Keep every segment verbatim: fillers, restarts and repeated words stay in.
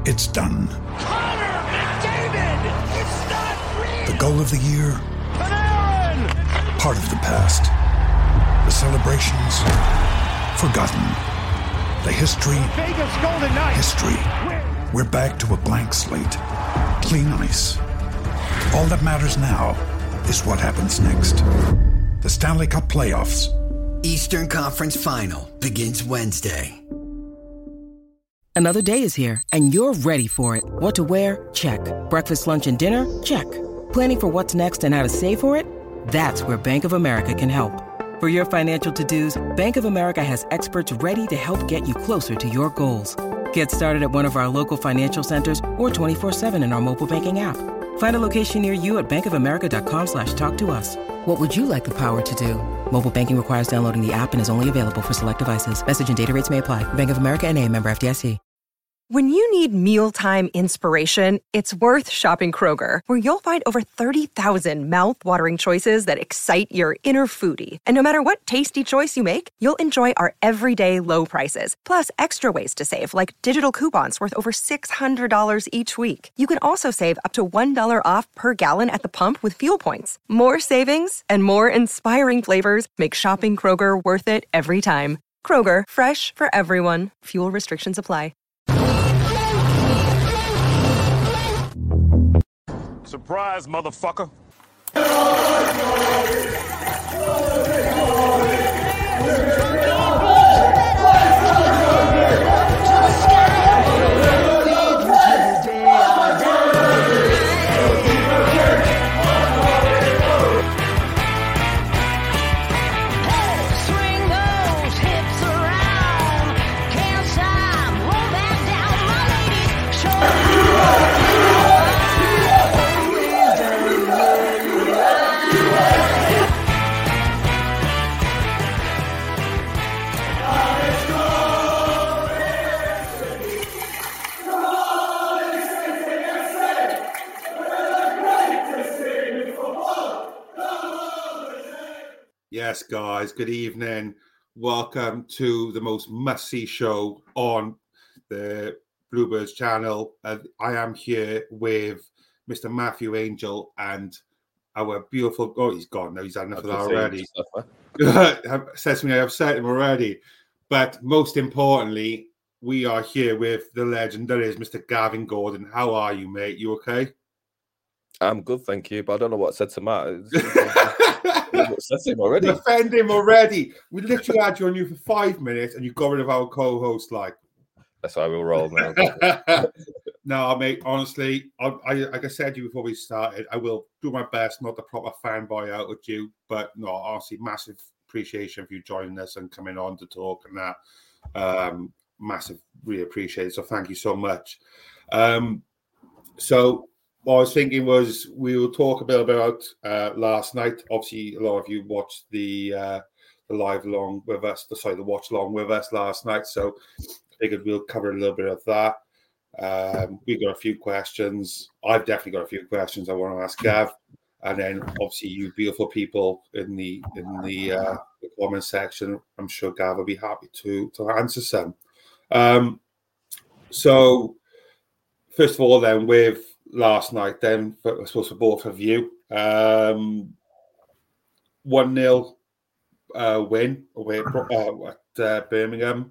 It's done. Connor McDavid! It's not real! The goal of the year? Panarin! Part of the past. The celebrations? Forgotten. The history? Vegas Golden Knights! History. We're back to a blank slate. Clean ice. All that matters now is what happens next. The Stanley Cup Playoffs. Eastern Conference Final begins Wednesday. Another day is here, and you're ready for it. What to wear? Check. Breakfast, lunch, and dinner? Check. Planning for what's next and how to save for it? That's where Bank of America can help. For your financial to-dos, Bank of America has experts ready to help get you closer to your goals. Get started at one of our local financial centers or twenty-four seven in our mobile banking app. Find a location near you at bankofamerica.com slash talk to us. What would you like the power to do? Mobile banking requires downloading the app and is only available for select devices. Message and data rates may apply. Bank of America N A, member F D I C. When you need mealtime inspiration, it's worth shopping Kroger, where you'll find over thirty thousand mouth-watering choices that excite your inner foodie. And no matter what tasty choice you make, you'll enjoy our everyday low prices, plus extra ways to save, like digital coupons worth over six hundred dollars each week. You can also save up to one dollar off per gallon at the pump with fuel points. More savings and more inspiring flavors make shopping Kroger worth it every time. Kroger, fresh for everyone. Fuel restrictions apply. Surprise, motherfucker! Yes, guys, good evening. Welcome to the most must-see show on the Bluebirds channel. Uh, I am here with Mister Matthew Angel and our beautiful... Oh, he's gone now. He's had enough of that already. Says to me, I've upset him already. But most importantly, we are here with the legend that is Mister Gavin Gordon. How are you, mate? You okay? I'm good, thank you. But I don't know what said to Matt. That's him already. Defend him already. We literally had you on you for five minutes and you got rid of our co-host. Like, that's how we'll roll now. No, mate. Honestly, I, I like I said to you before we started, I will do my best not to proper fanboy out with you, but no, honestly, massive appreciation for you joining us and coming on to talk and that. Um, massive, really appreciate it. So thank you so much. Um, so. What I was thinking was we will talk a bit about uh, last night. Obviously, a lot of you watched the uh, the live along with us, the sorry, the watch along with us last night. So I figured we'll cover a little bit of that. Um, we've got a few questions. I've definitely got a few questions I want to ask Gav, and then obviously you beautiful people in the in the, uh, the comment section. I'm sure Gav will be happy to to answer some. Um, so first of all, then with last night, then for, I suppose for both of you, um, one nil uh, win away at, uh, at uh, Birmingham.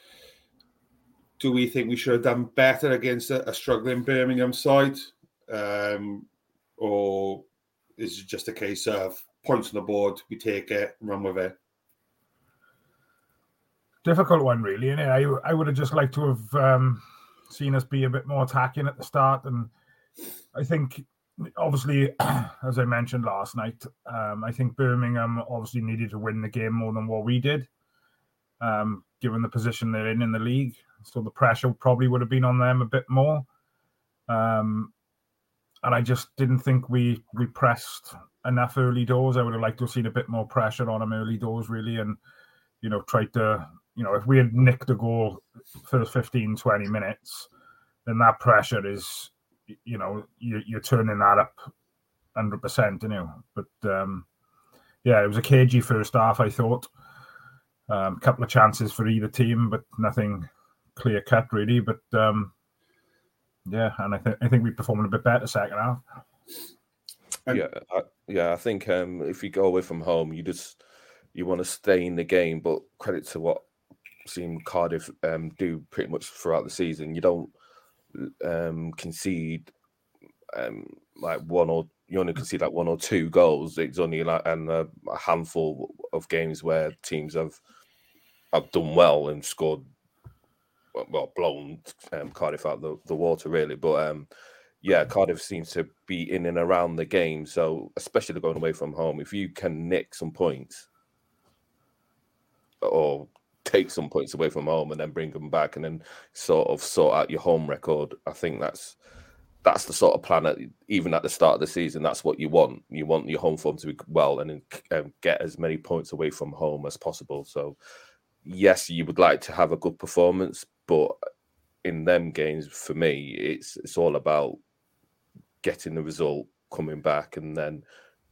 Do we think we should have done better against a, a struggling Birmingham side, um, or is it just a case of points on the board, we take it, and run with it? Difficult one, really. Isn't it? I I would have just liked to have um, seen us be a bit more attacking at the start, and I think, obviously, as I mentioned last night, um, I think Birmingham obviously needed to win the game more than what we did, um, given the position they're in in the league. So the pressure probably would have been on them a bit more. Um, and I just didn't think we we pressed enough early doors. I would have liked to have seen a bit more pressure on them early doors, really, and, you know, tried to, you know, if we had nicked a goal first fifteen, twenty minutes, then that pressure is... you know, you, you're turning that up one hundred percent, you know. But, um, yeah, it was a cagey first half, I thought. A um, couple of chances for either team, but nothing clear-cut, really. But, um, Yeah, and I think I think we performed a bit better second half. Yeah, I, yeah. I think um, if you go away from home, you just you want to stay in the game. But credit to what I've seen Cardiff um, do pretty much throughout the season. You don't um, concede um, like one or you only concede like one or two goals. It's only like and a, a handful of games where teams have have done well and scored. Well, blown um, Cardiff out the, the water, really. But um, yeah, Cardiff seems to be in and around the game. So, especially going away from home, if you can nick some points or take some points away from home and then bring them back and then sort of sort out your home record, I think that's that's the sort of plan. At, even at the start of the season, that's what you want. You want your home form to be well and um, get as many points away from home as possible. So, yes, you would like to have a good performance. But in them games, for me, it's it's all about getting the result, coming back, and then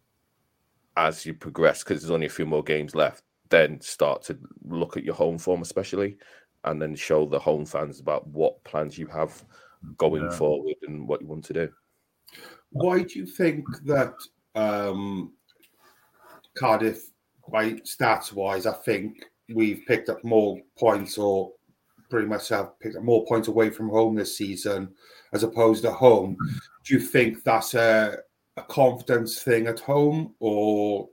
as you progress, because there's only a few more games left, then start to look at your home form, especially, and then show the home fans about what plans you have going yeah. forward and what you want to do. Why do you think that um, Cardiff, by stats-wise, I think we've picked up more points or pretty much have picked up more points away from home this season as opposed to home. Do you think that's a, a confidence thing at home, or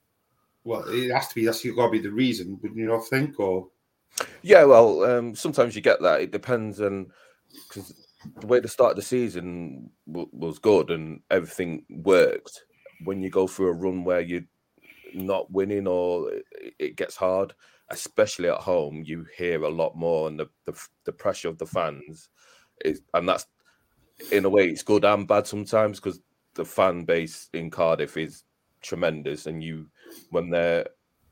well, it has to be? That's got to be the reason, wouldn't you not think? Or yeah, well, um, sometimes you get that. It depends on because the way the start of the season w- was good and everything worked. When you go through a run where you're not winning or it, it gets hard. Especially at home, you hear a lot more, and the the, the pressure of the fans is, and that's in a way it's good and bad sometimes because the fan base in Cardiff is tremendous, and you when they're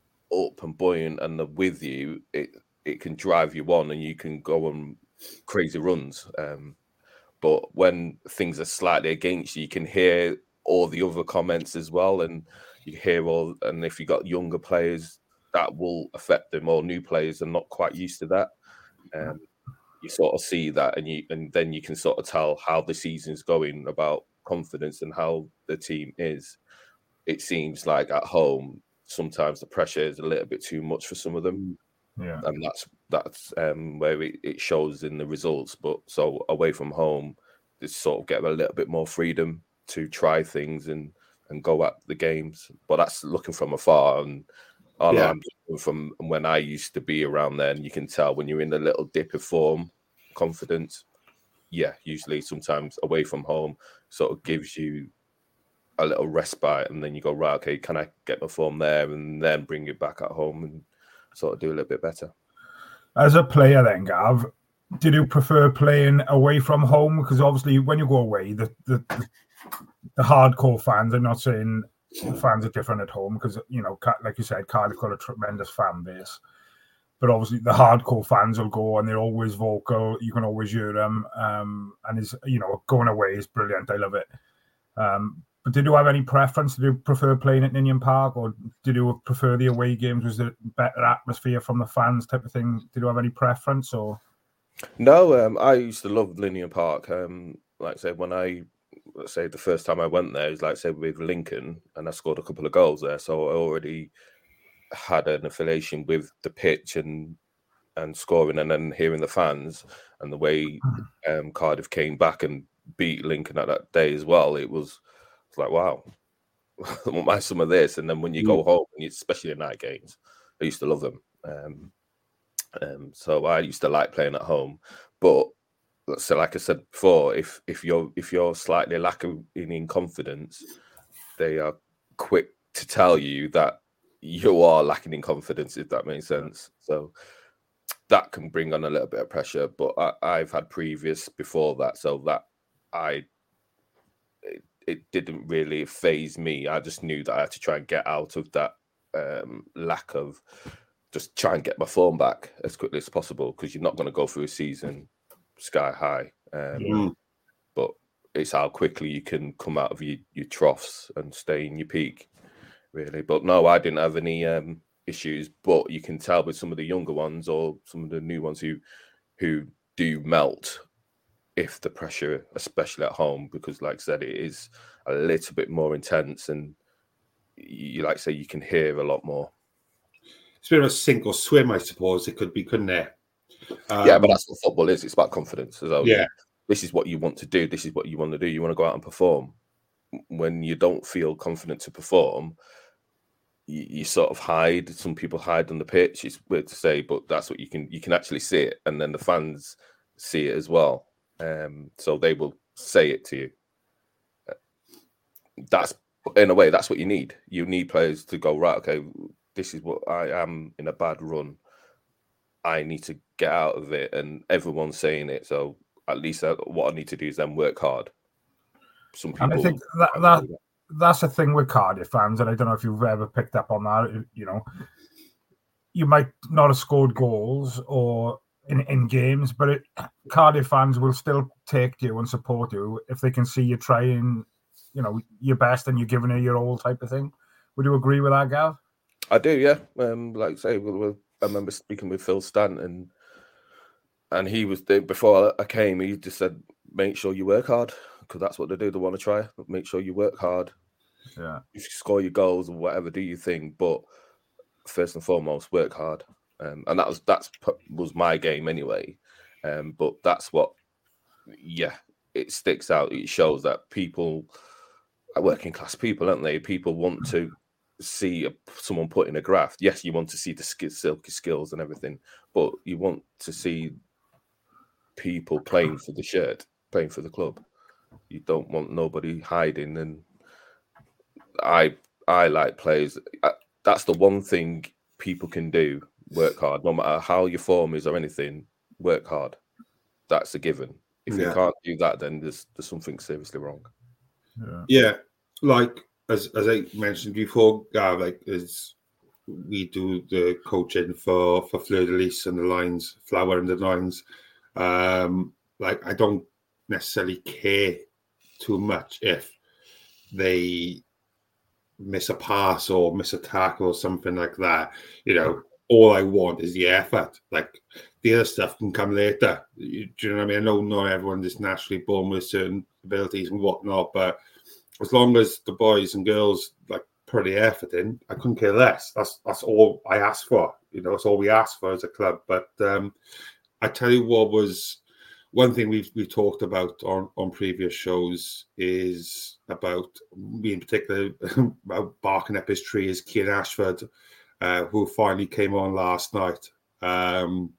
up and buoyant and they're with you, it it can drive you on, and you can go on crazy runs. Um, but when things are slightly against you, you can hear all the other comments as well, and you hear all, and if you got younger players. That will affect them, or new players are not quite used to that. Um, you sort of see that, and you and then you can sort of tell how the season's going about confidence and how the team is. It seems like at home sometimes the pressure is a little bit too much for some of them, yeah, and that's that's um, where it, it shows in the results. But so away from home, they sort of get a little bit more freedom to try things and and go at the games. But that's looking from afar and. I know yeah. From when I used to be around there, and you can tell when you're in a little dip of form, confidence. Yeah, usually sometimes away from home sort of gives you a little respite, and then you go, right, okay, can I get my form there, and then bring it back at home and sort of do a little bit better. As a player, then, Gav, did you prefer playing away from home? Because obviously, when you go away, the the, the, the hardcore fans. I'm not saying. Fans are different at home because, you know, like you said, Cardiff got a tremendous fan base. But obviously the hardcore fans will go and they're always vocal. You can always hear them. Um, and, is you know, going away is brilliant. I love it. Um, but did you have any preference? Did you prefer playing at Ninian Park, or did you prefer the away games? Was there better atmosphere from the fans type of thing? Did you have any preference? Or No, um, I used to love Ninian Park. Um, like I said, when I... Let's say the first time I went there was like say with Lincoln, and I scored a couple of goals there. So I already had an affiliation with the pitch and and scoring, and then hearing the fans and the way um, Cardiff came back and beat Lincoln at that day as well. It was, it was like wow, I want some of this. And then when you go home, and especially in night games, I used to love them. Um, um, so I used to like playing at home, but. So, like I said before, if if you're if you're slightly lacking in confidence, they are quick to tell you that you are lacking in confidence. If that makes sense, so that can bring on a little bit of pressure. But I, I've had previous before that, so that I it, it didn't really faze me. I just knew that I had to try and get out of that um, lack of just try and get my form back as quickly as possible because you're not going to go through a season. Sky high, um, Yeah. but it's how quickly you can come out of your, your troughs and stay in your peak, really. But no, I didn't have any um, issues. But you can tell with some of the younger ones or some of the new ones who who do melt if the pressure, especially at home, because like I said, it is a little bit more intense, and you like say you can hear a lot more. It's a bit of a sink or swim, I suppose it could be, couldn't it? Um, yeah, but that's what football is. It's about confidence. As well. Yeah. This is what you want to do. This is what you want to do. You want to go out and perform. When you don't feel confident to perform, you, you sort of hide. Some people hide on the pitch. It's weird to say, but that's what you can you can actually see it, and then the fans see it as well. Um, so they will say it to you. That's in a way that's what you need. You need players to go, right, okay, this is what I am in a bad run. I need to get out of it, and everyone's saying it. So at least what I need to do is then work hard. Some people, and I think that, that that's the thing with Cardiff fans, and I don't know if you've ever picked up on that. You know, you might not have scored goals or in, in games, but it, Cardiff fans will still take you and support you if they can see you trying, you know, your best and you're giving it your all type of thing. Would you agree with that, Gav? I do, yeah. Um, like I say, we, we, I remember speaking with Phil Stanton, and he was there before I came. He just said, "Make sure you work hard, because that's what they do. They want to try. Make sure you work hard. Yeah, if you score your goals or whatever, do your thing. But first and foremost, work hard." Um, and that was that's was my game anyway. Um, but that's what, yeah, it sticks out. It shows that people are working class people, aren't they? People want to see a, someone put in a graft. Yes, you want to see the skill, silky skills and everything, but you want to see people playing for the shirt, playing for the club. You don't want nobody hiding. And I, I like players. I, that's the one thing people can do: work hard. No matter how your form is or anything, work hard. That's a given. If yeah. you can't do that, then there's there's something seriously wrong. Yeah, yeah. Like as as I mentioned before, Gav, like as we do the coaching for for Fleur de Lis and the Lions, Flower and the Lions. Um, like I don't necessarily care too much if they miss a pass or miss a tackle or something like that. You know, all I want is the effort. Like the other stuff can come later. You, do you know what I mean? I know not everyone is naturally born with certain abilities and whatnot, but as long as the boys and girls like put the effort in, I couldn't care less. That's that's all I asked for. You know, it's all we asked for as a club. But um, I tell you what was one thing we've we've talked about on, on previous shows is about me in particular about barking up his tree is Cian Ashford, uh, who finally came on last night. Um,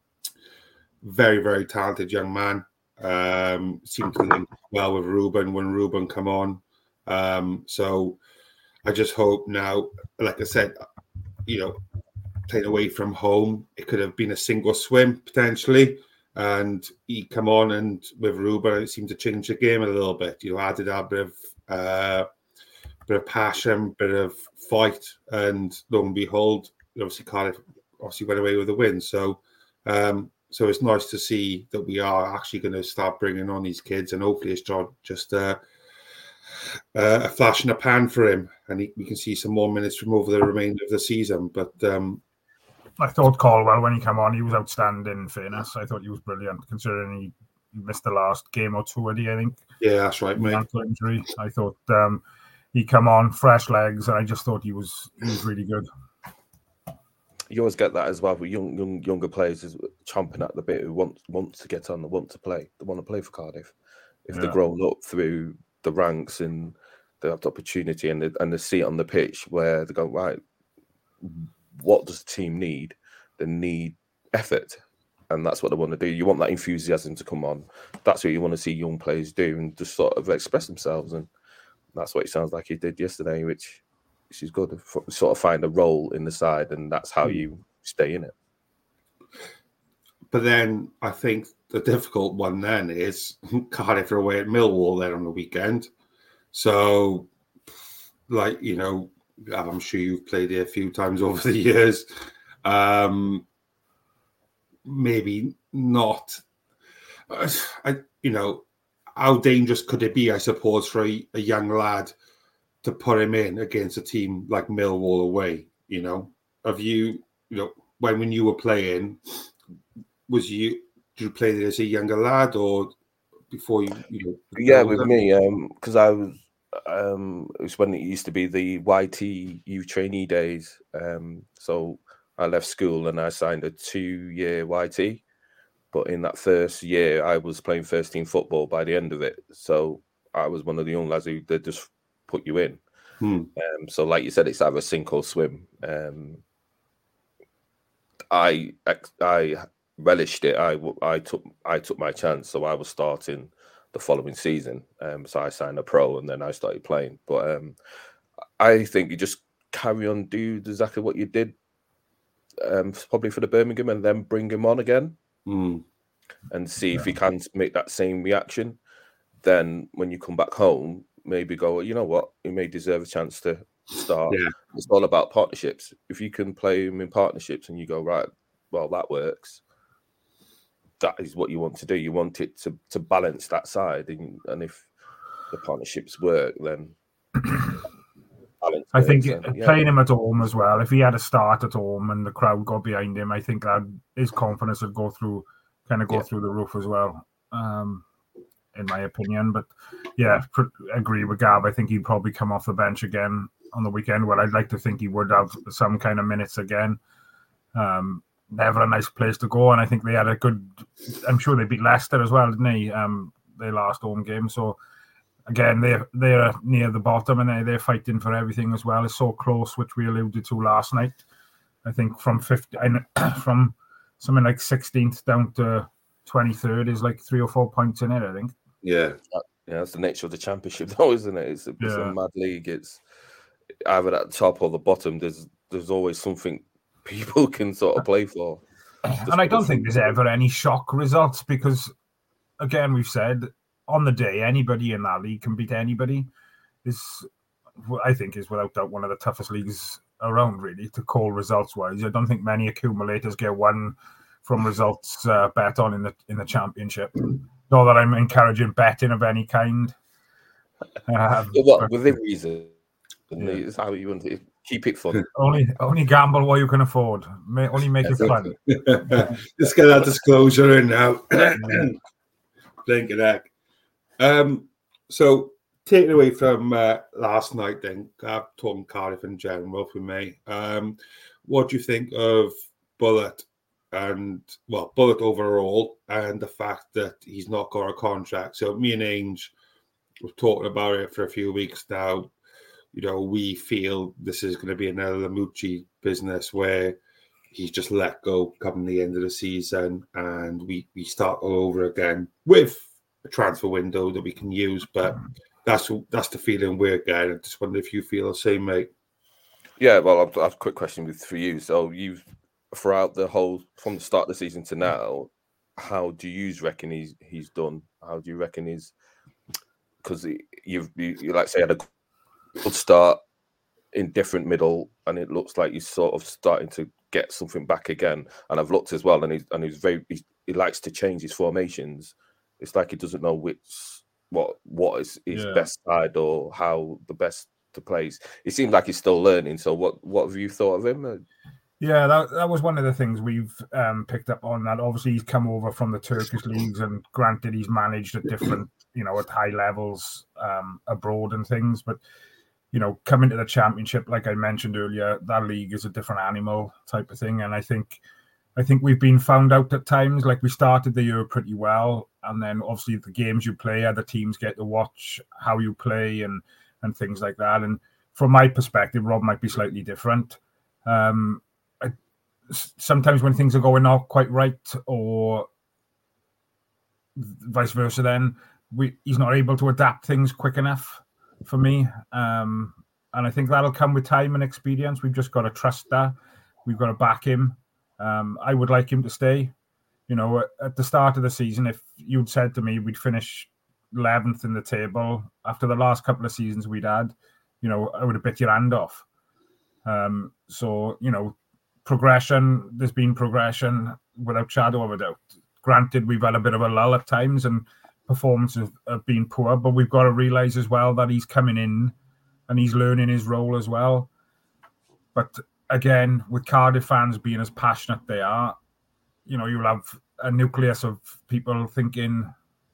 very, very talented young man. Um, seemed to link well with Ruben when Ruben come on. Um, so I just hope now, like I said, you know, playing away from home, it could have been a single swim potentially. And he come on and with Ruben, it seemed to change the game a little bit. You know, added a bit of uh, bit of passion, bit of fight, and lo and behold, obviously Cardiff obviously went away with a win. So, um, so it's nice to see that we are actually going to start bringing on these kids, and hopefully it's not just uh, uh, a flash in a pan for him, and he, we can see some more minutes from over the remainder of the season. But um, I thought Caldwell, when he came on, he was outstanding, in fairness. I thought he was brilliant, considering he, he missed the last game or two, I think. Yeah, that's right, mate. Ankle injury. I thought um, he come on, fresh legs, and I just thought he was he was really good. You always get that as well with young, young younger players is chomping at the bit who want, want to get on, they want to play. They want to play for Cardiff. If yeah. they're grown up through the ranks and they have the opportunity and they, and they see it on the pitch where they go, right, what does the team need? They need effort, and that's what they want to do. You want that enthusiasm to come on. That's what you want to see young players do and just sort of express themselves, and that's what it sounds like he did yesterday, which, which is good. Sort of find a role in the side, and that's how you stay in it. But then I think the difficult one then is Cardiff are away at Millwall then on the weekend. So, like, you know, I'm sure you've played here a few times over the years. Um, maybe not. I, you know, how dangerous could it be, I suppose, for a, a young lad to put him in against a team like Millwall away? You know, have you, you know, when, when you were playing, was you, did you play there as a younger lad, or before you, you know? Yeah, with me, um, because I was, um, it was when it used to be the Y T U trainee days. Um, so I left school and I signed a two-year Y T. But in that first year, I was playing first team football by the end of it. So I was one of the young lads who they just put you in. Hmm. Um, so, like you said, it's either sink or swim. Um, I I relished it. I, I took I took my chance. So I was starting the following season. Um, so I signed a pro and then I started playing. But um, I think you just carry on, do exactly what you did, um, probably for the Birmingham, and then bring him on again. Mm. And see if you can make that same reaction. Then when you come back home, maybe go, you know what, you may deserve a chance to start. Yeah. It's all about partnerships. If you can play them in partnerships and you go, right, well, that works. That is what you want to do. You want it to, to balance that side. And, and if the partnerships work, then balance I think works, and, yeah. playing him at home as well, if he had a start at home and the crowd got behind him, I think that his confidence would go through, kind of go Yeah. through the roof as well, um, in my opinion. But yeah, pr- agree with Gab. I think he'd probably come off the bench again on the weekend. Well, I'd like to think he would have some kind of minutes again. Um, never a nice place to go, and I think they had a good. I'm sure they beat Leicester as well, didn't they? Um, their last home game. So again, they're they're near the bottom, and they they're fighting for everything as well. It's so close, which we alluded to last night. I think from fifty, from something like sixteenth down to twenty-third is like three or four points in it, I think. Yeah. Yeah, that's the nature of the championship, though, isn't it? It's a, it's Yeah. a mad league. It's either at the top or the bottom. There's there's always something people can sort of play for. And I don't think there's ever any shock results because, again, we've said on the day anybody in that league can beat anybody. This, I think, is without doubt one of the toughest leagues around, really, to call results wise. I don't think many accumulators get one from results uh, bet on in the in the championship. Not that I'm encouraging betting of any kind. Um, Well, but within reason, Yeah. it's how you want to keep it fun. only only gamble what you can afford. May, only make it fun. Let's get that disclosure in now. Blink of heck. Um, so, taking away from uh, last night, then, uh, talking Cardiff in general for me, um, what do you think of Bullet and, well, Bullet overall and the fact that he's not got a contract? So, me and Ainge were talking about it for a few weeks now. You know, we feel this is going to be another Lamucci business where he's just let go come the end of the season and we, we start all over again with a transfer window that we can use. But that's that's the feeling we're getting. I just wonder if you feel the same, mate. Yeah, well, I've, I've a quick question with for you. So, you've throughout the whole from the start of the season to now, how do you reckon he's he's done? How do you reckon he's because you've you, you like say had a good start in different middle, and it looks like he's sort of starting to get something back again. And I've looked as well, and he's and he's very he, he likes to change his formations. It's like he doesn't know which what what is his Yeah. best side or how the best to play. It seems like he's still learning. So what what have you thought of him? Yeah, that that was one of the things we've um, picked up on. That obviously he's come over from the Turkish leagues, and granted he's managed at different, you know, at high levels um, abroad and things. But you know, coming to the championship, like I mentioned earlier, that league is a different animal type of thing. And I think, I think we've been found out at times. Like we started the year pretty well, and then obviously the games you play, other teams get to watch how you play and and things like that. And from my perspective, Rob might be slightly different. Um, I, sometimes when things are going not quite right, or vice versa, then we he's not able to adapt things quick enough for me. Um, and I think that'll come with time and experience. We've just got to trust that. We've got to back him. Um, I would like him to stay. You know, at the start of the season, if you'd said to me we'd finish eleventh in the table after the last couple of seasons we'd had, you know, I would have bit your hand off. Um, so, you know, progression, there's been progression without shadow of a doubt. Granted, we've had a bit of a lull at times and performances have been poor, but we've got to realise as well that he's coming in and he's learning his role as well. But again, with Cardiff fans being as passionate they are, you know, you'll have a nucleus of people thinking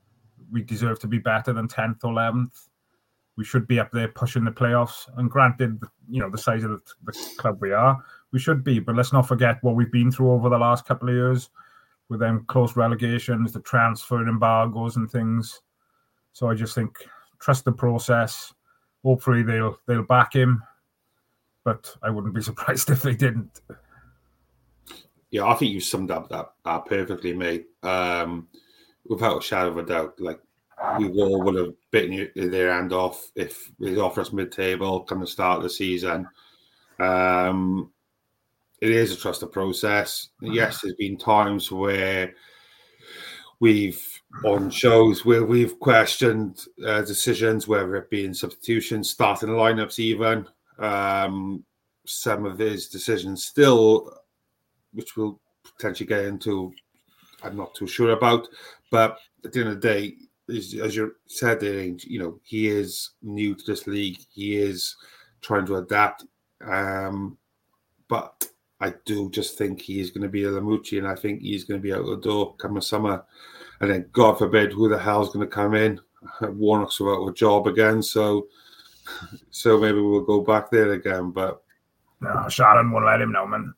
we deserve to be better than tenth or eleventh. We should be up there pushing the playoffs. And granted, you know, the size of the, the club we are, we should be. But let's not forget what we've been through over the last couple of years with them close relegations, the transfer embargoes and things. So I just think trust the process. Hopefully they'll they'll back him. But I wouldn't be surprised if they didn't. Yeah, I think you summed up that uh, perfectly, mate. Um, without a shadow of a doubt, like we all would have bitten you, their hand off if they offered us mid-table come the start of the season. Um, it is a trusted process. Yes, there's been times where we've on shows where we've questioned uh, decisions, whether it be in substitutions, starting lineups, even um, some of his decisions still. Which we'll potentially get into, I'm not too sure about. But at the end of the day, as, as you said there, you know, he is new to this league. He is trying to adapt. Um, but I do just think he is going to be a Lamucci, and I think he's going to be out the door come the summer. And then, God forbid, who the hell's going to come in? Warnock's without a job again. So, so maybe we'll go back there again. But no, Sharon won't let him know, man.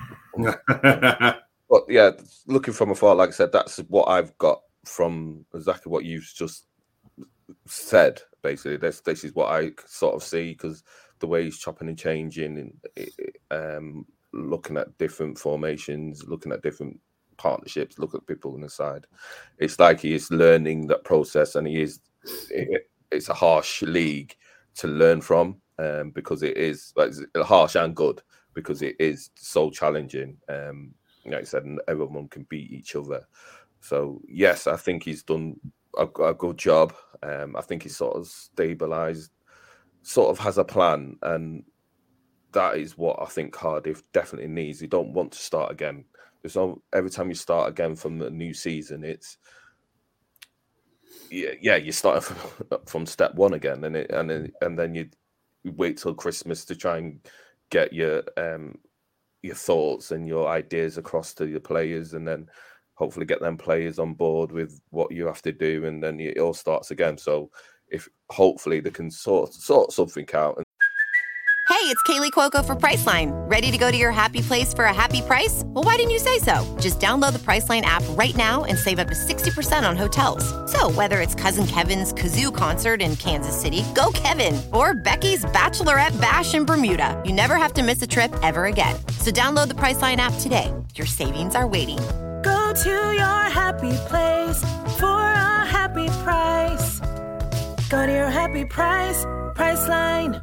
But yeah, looking from afar, like I said, that's what I've got from exactly what you've just said. Basically, this this is what I sort of see, because the way he's chopping and changing, and um, looking at different formations, looking at different partnerships, look at people on the side. It's like he is learning that process, and he is. It, it's a harsh league to learn from, um, because it is like, harsh and good. Because it is so challenging. Um, like I said, and everyone can beat each other. So, yes, I think he's done a, a good job. Um, I think he's sort of stabilised, sort of has a plan. And that is what I think Cardiff definitely needs. You don't want to start again. There's no, every time you start again from the new season, it's, yeah, yeah you start from, from step one again. And, it, and, then, and then you wait till Christmas to try and get your um your thoughts and your ideas across to your players, and then hopefully get them players on board with what you have to do, and then it all starts again. So if hopefully they can sort sort something out. Hey, it's Kaylee Cuoco for Priceline. Ready to go to your happy place for a happy price? Well, why didn't you say so? Just download the Priceline app right now and save up to sixty percent on hotels. So whether it's Cousin Kevin's Kazoo Concert in Kansas City, go Kevin, or Becky's Bachelorette Bash in Bermuda, you never have to miss a trip ever again. So download the Priceline app today. Your savings are waiting. Go to your happy place for a happy price. Go to your happy price, Priceline.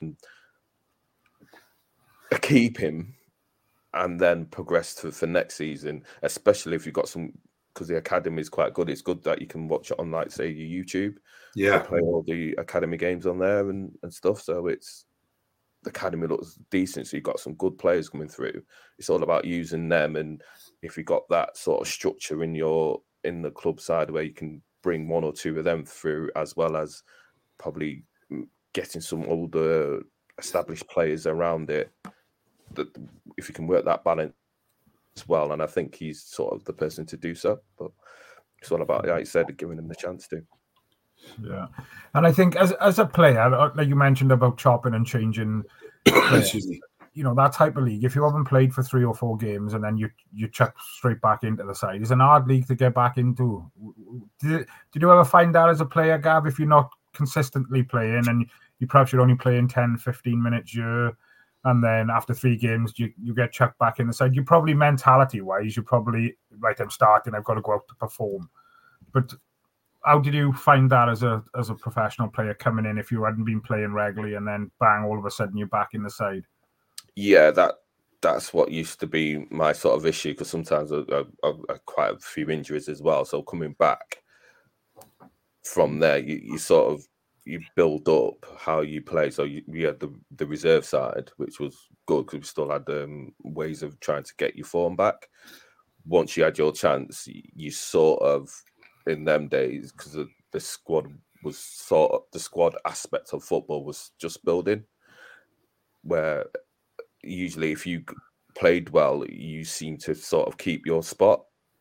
Keep him and then progress to for next season, especially if you've got some, because the academy is quite good. It's good that you can watch it on, like, say, your YouTube. Yeah, play all the academy games on there and, and stuff. So it's the academy looks decent. So you've got some good players coming through. It's all about using them, and if you've got that sort of structure in your in the club side where you can bring one or two of them through, as well as probably getting some older established players around it. That if you can work that balance as well, and I think he's sort of the person to do so. But it's all about, like you said, giving him the chance to. Yeah, and I think as as a player, like you mentioned about chopping and changing, you know, that type of league. If you haven't played for three or four games and then you you chuck straight back into the side, it's an hard league to get back into. Did did you ever find that as a player, Gav? If you're not consistently playing and you perhaps you're only playing ten, fifteen minutes a year, and then after three games, you, you get chucked back in the side. You probably, mentality-wise, you probably, right, I'm starting, I've got to go out to perform. But how did you find that as a as a professional player coming in if you hadn't been playing regularly and then, bang, all of a sudden you're back in the side? Yeah, that that's what used to be my sort of issue, because sometimes I, I, I, I quite a few injuries as well. So coming back from there, you, you sort of, you build up how you play. So you, you had the, the reserve side, which was good because we still had um, ways of trying to get your form back. Once you had your chance, you, you sort of, in them days, because the, the squad was sort of, the squad aspect of football was just building, where usually if you played well, you seem to sort of keep your spot.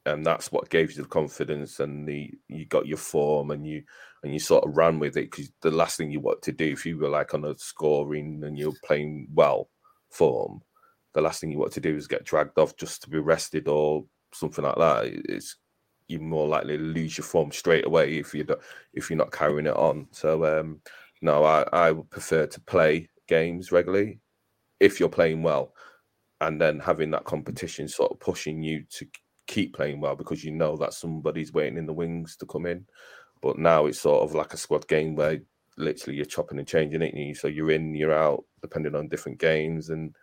and that's what gave you the confidence, and the you got your form, and you and you sort of ran with it, because the last thing you want to do if you were like on a scoring and you're playing well form, the last thing you want to do is get dragged off just to be rested or something like that. It's you're more likely to lose your form straight away if you don't, if you're not carrying it on. So um, no, I I would prefer to play games regularly if you're playing well, and then having that competition sort of pushing you to keep playing well, because you know that somebody's waiting in the wings to come in. But now it's sort of like a squad game where literally you're chopping and changing it. So you're in, you're out, depending on different games. And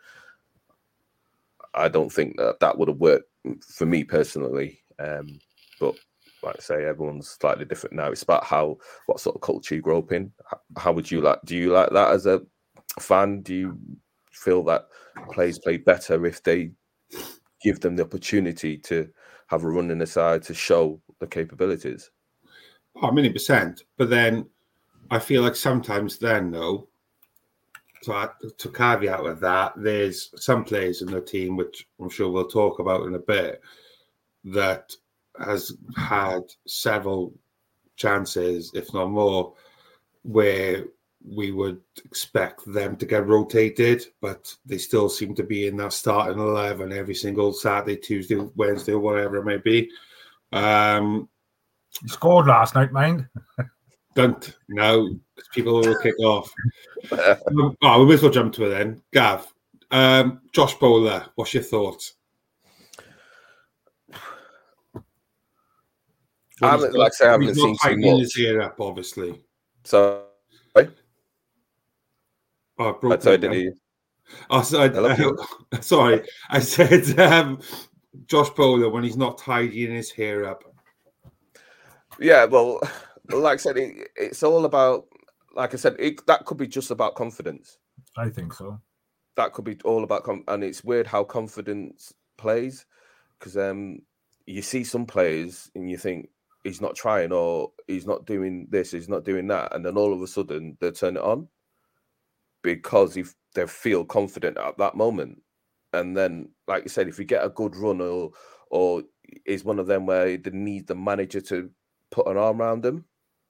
I don't think that that would have worked for me personally. Um, but like I say, everyone's slightly different now. It's about how, what sort of culture you grow up in. How would you like, do you like that as a fan? Do you feel that players play better if they give them the opportunity to have a run in the side to show the capabilities? Oh, a million percent. But then I feel like sometimes then, though, to, to caveat with that, there's some players in the team, which I'm sure we'll talk about in a bit, that has had several chances, if not more, where we would expect them to get rotated, but they still seem to be in that starting eleven every single Saturday, Tuesday, Wednesday, or whatever it may be. Um, He scored last night, mind. Don't no, people will kick off. um, oh, we may as well jump to it then. Gav, um, Josh Bowler, what's your thoughts? I haven't, like I say, I haven't seen too much. His ear up, obviously. So, right? Oh, I broke I didn't hear you. Oh, so I, uh, sorry, I said um, Josh Bowler when he's not tidying his hair up. Yeah, well, like I said, it, it's all about, like I said, it, that could be just about confidence. I think so. That could be all about, com- and it's weird how confidence plays, because um, you see some players and you think he's not trying, or he's not doing this, he's not doing that, and then all of a sudden they turn it on because if they feel confident at that moment. And then, like you said, if you get a good run, or or is one of them where they need the manager to put an arm around them,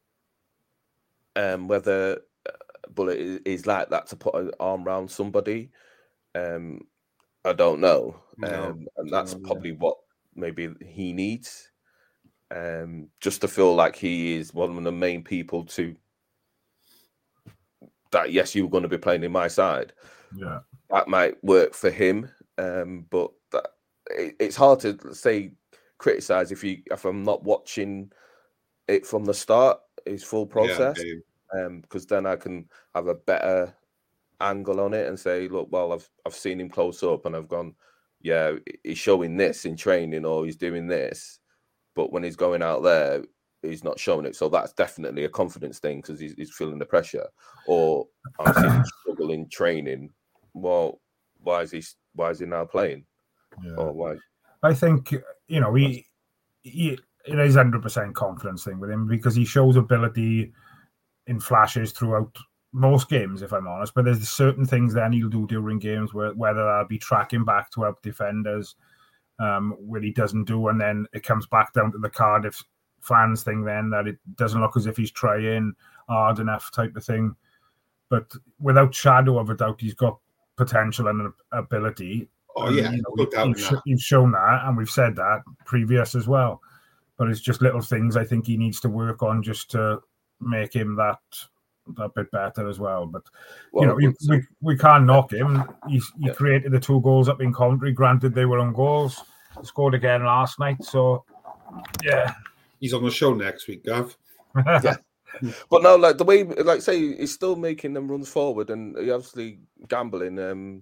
um, whether Bullet is, is like that to put an arm around somebody, um, I don't know, No, um, and that's no, probably what maybe he needs, um, just to feel like he is one of the main people to that. Yes, you're going to be playing in my side. Yeah, that might work for him, um, but that, it, it's hard to say criticize if you if I'm not watching it from the start, his full process, yeah, um, because then I can have a better angle on it and say, look, well, I've I've seen him close up and I've gone, yeah, he's showing this in training, or he's doing this, but when he's going out there, he's not showing it. So that's definitely a confidence thing, because he's, he's feeling the pressure. Or I'm seeing him struggle in training. Well, why is he why is he now playing? Yeah. Or why? I think, you know, he, he it is one hundred percent confidence thing with him, because he shows ability in flashes throughout most games, if I'm honest. But there's certain things then he'll do during games, where whether that'll be tracking back to help defenders, um, where he doesn't do, and then it comes back down to the Cardiff fans thing then, that it doesn't look as if he's trying hard enough type of thing. But without shadow of a doubt, he's got potential and ability. Oh, yeah. And, you know, you've, sh- you've shown that, and we've said that previous as well. But it's just little things I think he needs to work on just to make him that that bit better as well. But, well, you know, we, we, we can't knock him. He, he yeah. created the two goals up in Coventry. Granted, they were on goals. He scored again last night. So, yeah. He's on the show next week, Gav. Yeah. But no, like the way, like say, he's still making them runs forward, and he obviously gambling. Um,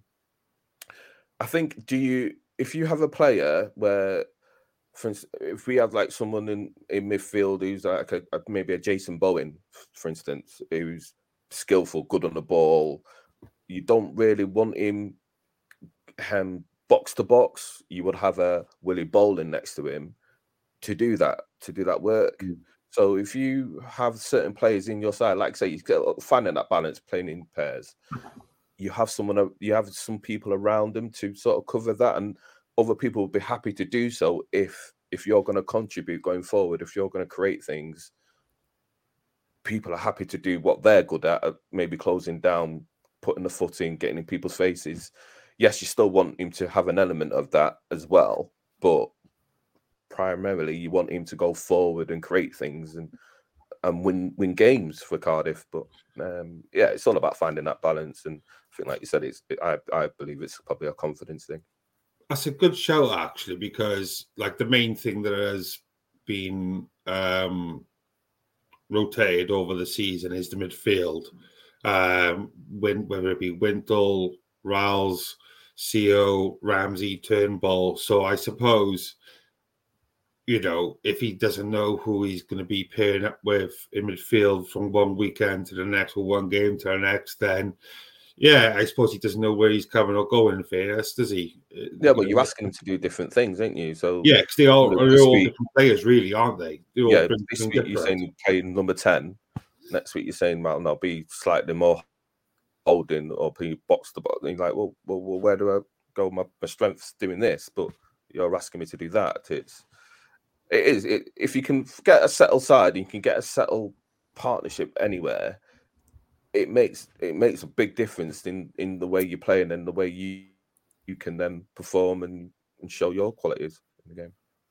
I think, do you, if you have a player where, for instance, if we have like someone in, in midfield who's like a, a, maybe a Jason Bowen, for instance, who's skillful, good on the ball, you don't really want him um, box to box. You would have a Willie Bowling next to him to do that, to do that work. Mm. So if you have certain players in your side, like say, you're finding that balance, playing in pairs, you have someone, you have some people around them to sort of cover that, and other people will be happy to do so if if you're going to contribute going forward, if you're going to create things, people are happy to do what they're good at, maybe closing down, putting the foot in, getting in people's faces. Yes, you still want him to have an element of that as well, but primarily you want him to go forward and create things and and win win games for Cardiff. But um, yeah, it's all about finding that balance. And I think, like you said, it's I I believe it's probably a confidence thing. That's a good shout, actually, because like the main thing that has been um, rotated over the season is the midfield. Um, when whether it be Wintle, Riles, C O, Ramsey, Turnbull. So I suppose, you know, if he doesn't know who he's going to be pairing up with in midfield from one weekend to the next or one game to the next, then, yeah, I suppose he doesn't know where he's coming or going, in fairness, does he? Yeah, but you're asking him to do different things, ain't you? So yeah, because they all, they're all week, different players, really, aren't they? All yeah, this week different. You're saying play number ten. Next week you're saying, well, no, be slightly more holding or be box to box. And you're like, well, well, well, where do I go? My, my strength's doing this, but you're asking me to do that. It's It is. It, if you can get a settled side, you can get a settled partnership anywhere. It makes it makes a big difference in, in the way you play and then the way you you can then perform and, and show your qualities in the game.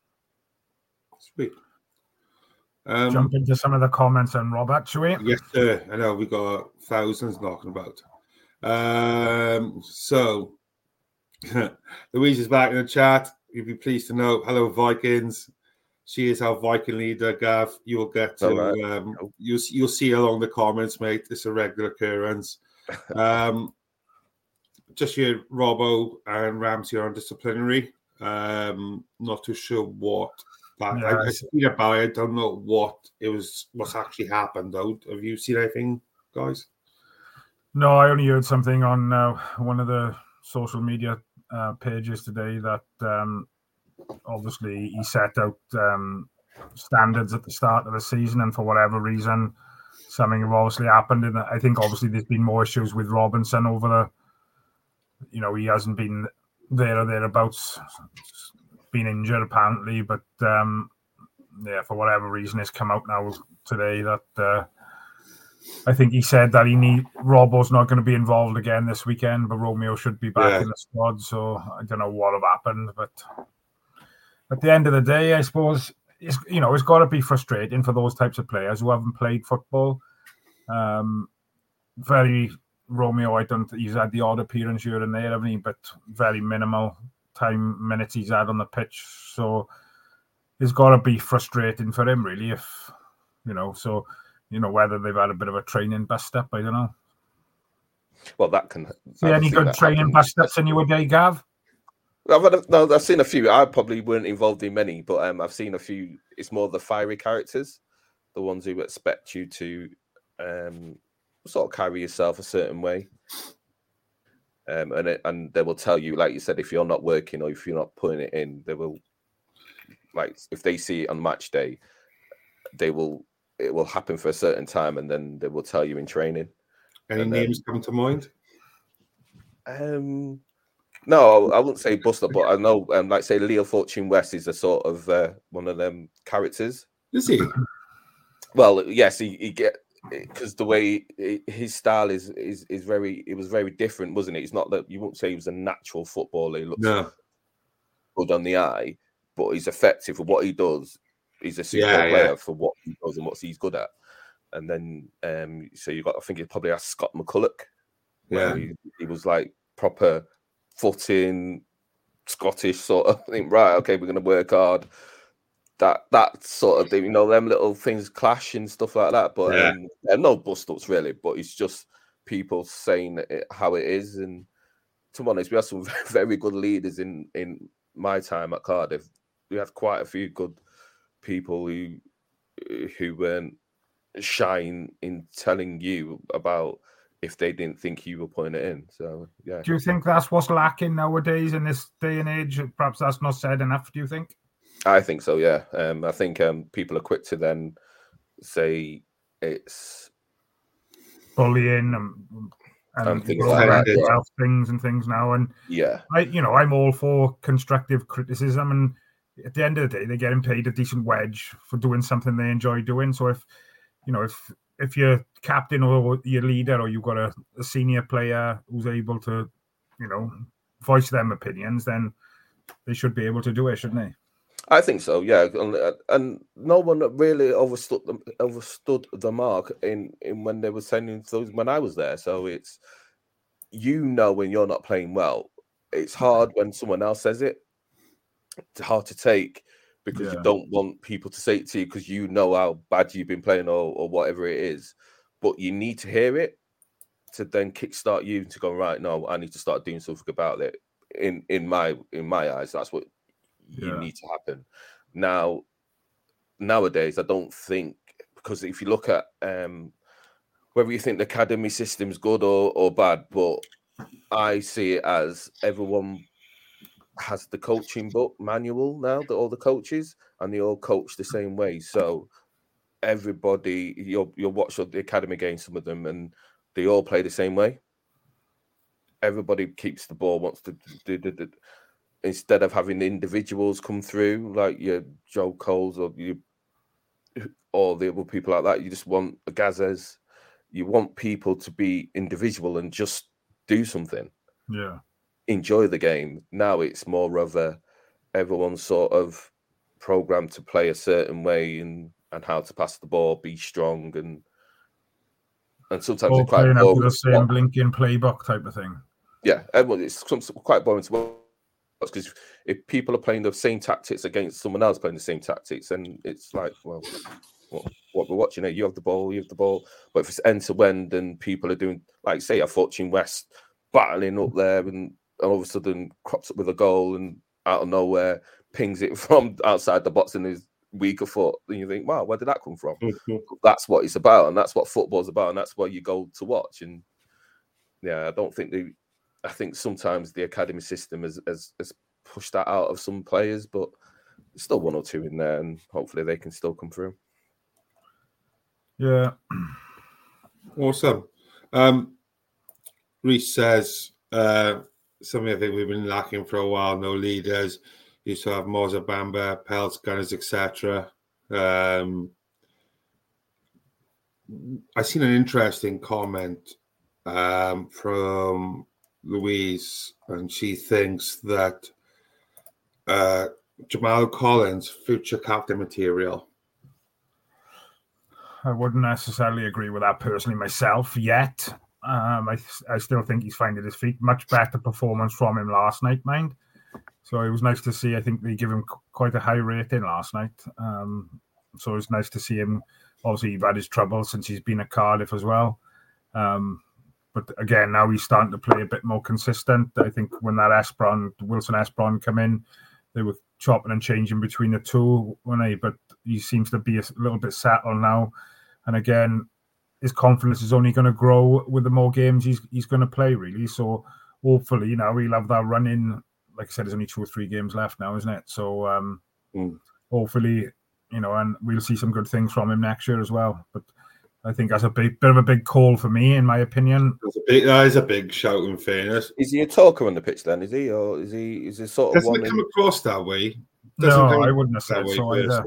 Sweet. Um, Jump into some of the comments on Robert, shall we? Yes, sir. I know we got thousands knocking about. Um, so Louise is back in the chat. You'd be pleased to know. Hello, Vikings. She is our Viking leader, Gav. You will get to, right. um, you'll, you'll see along the comments, mate. It's a regular occurrence. um, just here, Robbo and Ramsey are on disciplinary. Um, not too sure what. That, yeah, I, I seen about it. I don't know what it was, what's actually happened, though. Have you seen anything, guys? No, I only heard something on uh, one of the social media uh, pages today that um, obviously he set out um, standards at the start of the season, and for whatever reason, something have obviously happened. And I think obviously there's been more issues with Robinson over the, you know, he hasn't been there or thereabouts, been injured apparently, but um, yeah, for whatever reason, it's come out now today that uh, I think he said that he need Robbo's not going to be involved again this weekend, but Romeo should be back yeah. in the squad. So I don't know what have happened, but at the end of the day, I suppose it's, you know, it's got to be frustrating for those types of players who haven't played football. Um, very Romeo, I don't. He's had the odd appearance here and there, haven't he? But very minimal time minutes he's had on the pitch. So it's got to be frustrating for him, really. If you know, so you know whether they've had a bit of a training bust up, I don't know. Well, that can. See any good training bust ups in your day, Gav? I've had a, no, I've seen a few. I probably weren't involved in many, but um, I've seen a few. It's more the fiery characters, the ones who expect you to um, sort of carry yourself a certain way, um, and it, and they will tell you, like you said, if you're not working or if you're not putting it in, they will, like, if they see it on match day, they will. It will happen for a certain time, and then they will tell you in training. Any and names then, come to mind? Um. No, I wouldn't say Buster, but I know, um, like say, Leo Fortune West is a sort of uh, one of them characters. Is he? Well, yes, he, he get because the way he, his style is is is very. It was very different, wasn't it? It's not that you wouldn't say he was a natural footballer. He looks no. good on the eye, but he's effective for what he does. He's a super yeah, player yeah. for what he does and what he's good at. And then, um, so you got. I think it probably has Scott McCulloch. Yeah, he, he was like proper. Footing, Scottish sort of thing. Right, okay, we're going to work hard. That that sort of thing, you know, them little things clash and stuff like that. But yeah. um, yeah, no bust-ups really, but it's just people saying it, how it is. And to be honest, we have some very good leaders in, in my time at Cardiff. We had quite a few good people who, who weren't shy in, in telling you about if they didn't think you were putting it in. So, yeah. Do you think that's what's lacking nowadays in this day and age? Perhaps that's not said enough, do you think? I think so, yeah. Um, I think um, people are quick to then say it's... bullying and, and, and things like that. Yeah. Things and things now. And, yeah, I, you know, I'm all for constructive criticism. And at the end of the day, they're getting paid a decent wage for doing something they enjoy doing. So if, you know, if if you're captain or your leader, or you've got a, a senior player who's able to, you know, voice them opinions, then they should be able to do it, shouldn't they? I think so, yeah. And, and no one really overstood the, overstood the mark in, in when they were sending those when I was there. So it's, you know, when you're not playing well, it's hard when someone else says it. It's hard to take because yeah. you don't want people to say it to you because you know how bad you've been playing or, or whatever it is. But you need to hear it to then kickstart you to go, right, no, I need to start doing something about it. In in my in my eyes, that's what you yeah. need to happen. Now, nowadays, I don't think, because if you look at um, whether you think the academy system's good or, or bad, but I see it as everyone has the coaching book manual now, that all the coaches, and they all coach the same way. So everybody, you'll you'll watch the academy games, some of them, and they all play the same way. Everybody keeps the ball, wants to do, do, do, instead of having individuals come through like your Joe Coles or you or the other people like that. You just want a Gazes. You want people to be individual and just do something. Yeah. Enjoy the game. Now it's more of a everyone's sort of programmed to play a certain way and, and how to pass the ball, be strong, and and sometimes all it's quite playing boring. Up with the same blinking playbook type of thing. Yeah, everyone, it's some, quite boring to watch because if people are playing the same tactics against someone else playing the same tactics, and it's like, well, what, what we're watching here, you have the ball, you have the ball. But if it's end to end and people are doing, like, say, a Fortune West battling up there, and, and all of a sudden crops up with a goal and out of nowhere pings it from outside the box in his weaker foot, then you think, wow, where did that come from? Mm-hmm. That's what it's about, and that's what football's about, and that's what you go to watch. And yeah, I don't think they. I think sometimes the academy system has, has, has pushed that out of some players, but there's still one or two in there, and hopefully they can still come through. Yeah. Awesome. Um, Reese says, uh, something I think we've been lacking for a while, no leaders. Used to have Moza Bamba, Pelts, Gunners, et cetera. Um, I seen an interesting comment um, from Louise, and she thinks that uh, Jamal Collins, future captain material. I wouldn't necessarily agree with that personally myself yet. Um, I I still think he's finding his feet. Much better performance from him last night, mind. So it was nice to see. I think they give him quite a high rating last night. Um, so it was nice to see him. Obviously, he's had his troubles since he's been at Cardiff as well. Um, But again, now he's starting to play a bit more consistent. I think when that Espron, Wilson Espron come in, they were chopping and changing between the two, weren't they? But he seems to be a little bit settled now. And again, his confidence is only going to grow with the more games he's he's going to play, really. So hopefully, you know, he'll have that run in. Like I said, there's only two or three games left now, isn't it? So um, mm. hopefully, you know, and we'll see some good things from him next year as well. But I think that's a big bit of a big call for me, in my opinion. That's a big, that is a big shout, in fairness. Is he a talker on the pitch then? Is he, or is he? Is he sort of? Doesn't one it come in... across that way? Doesn't no, I wouldn't have said so either.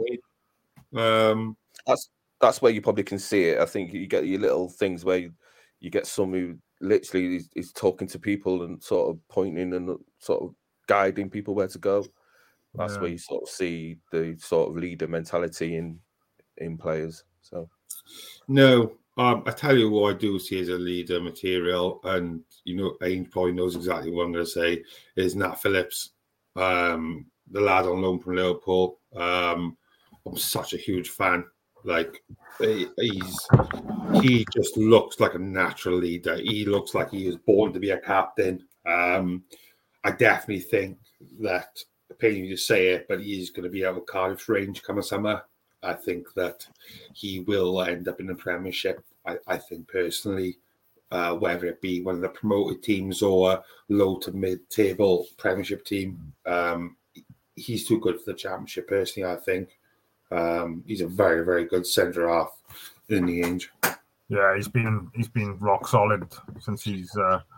Um, that's that's where you probably can see it. I think you get your little things where you, you get some who literally is, is talking to people and sort of pointing and sort of guiding people where to go. That's yeah. where you sort of see the sort of leader mentality in in players. So no. Um, I tell you what I do see as a leader material, and you know, Ainge probably knows exactly what I'm going to say, is Nat Phillips, um, the lad on loan from Liverpool. Um, I'm such a huge fan. Like, he, he's he just looks like a natural leader. He looks like he was born to be a captain. Um, I definitely think that, pain you to say it, but he's going to be out of Cardiff's range come summer. I think that he will end up in the Premiership. I, I think personally, uh, whether it be one of the promoted teams or a low to mid-table Premiership team, um, he's too good for the Championship. Personally, I think um, he's a very, very good centre half in the Ainge. Yeah, he's been he's been rock solid since he's uh,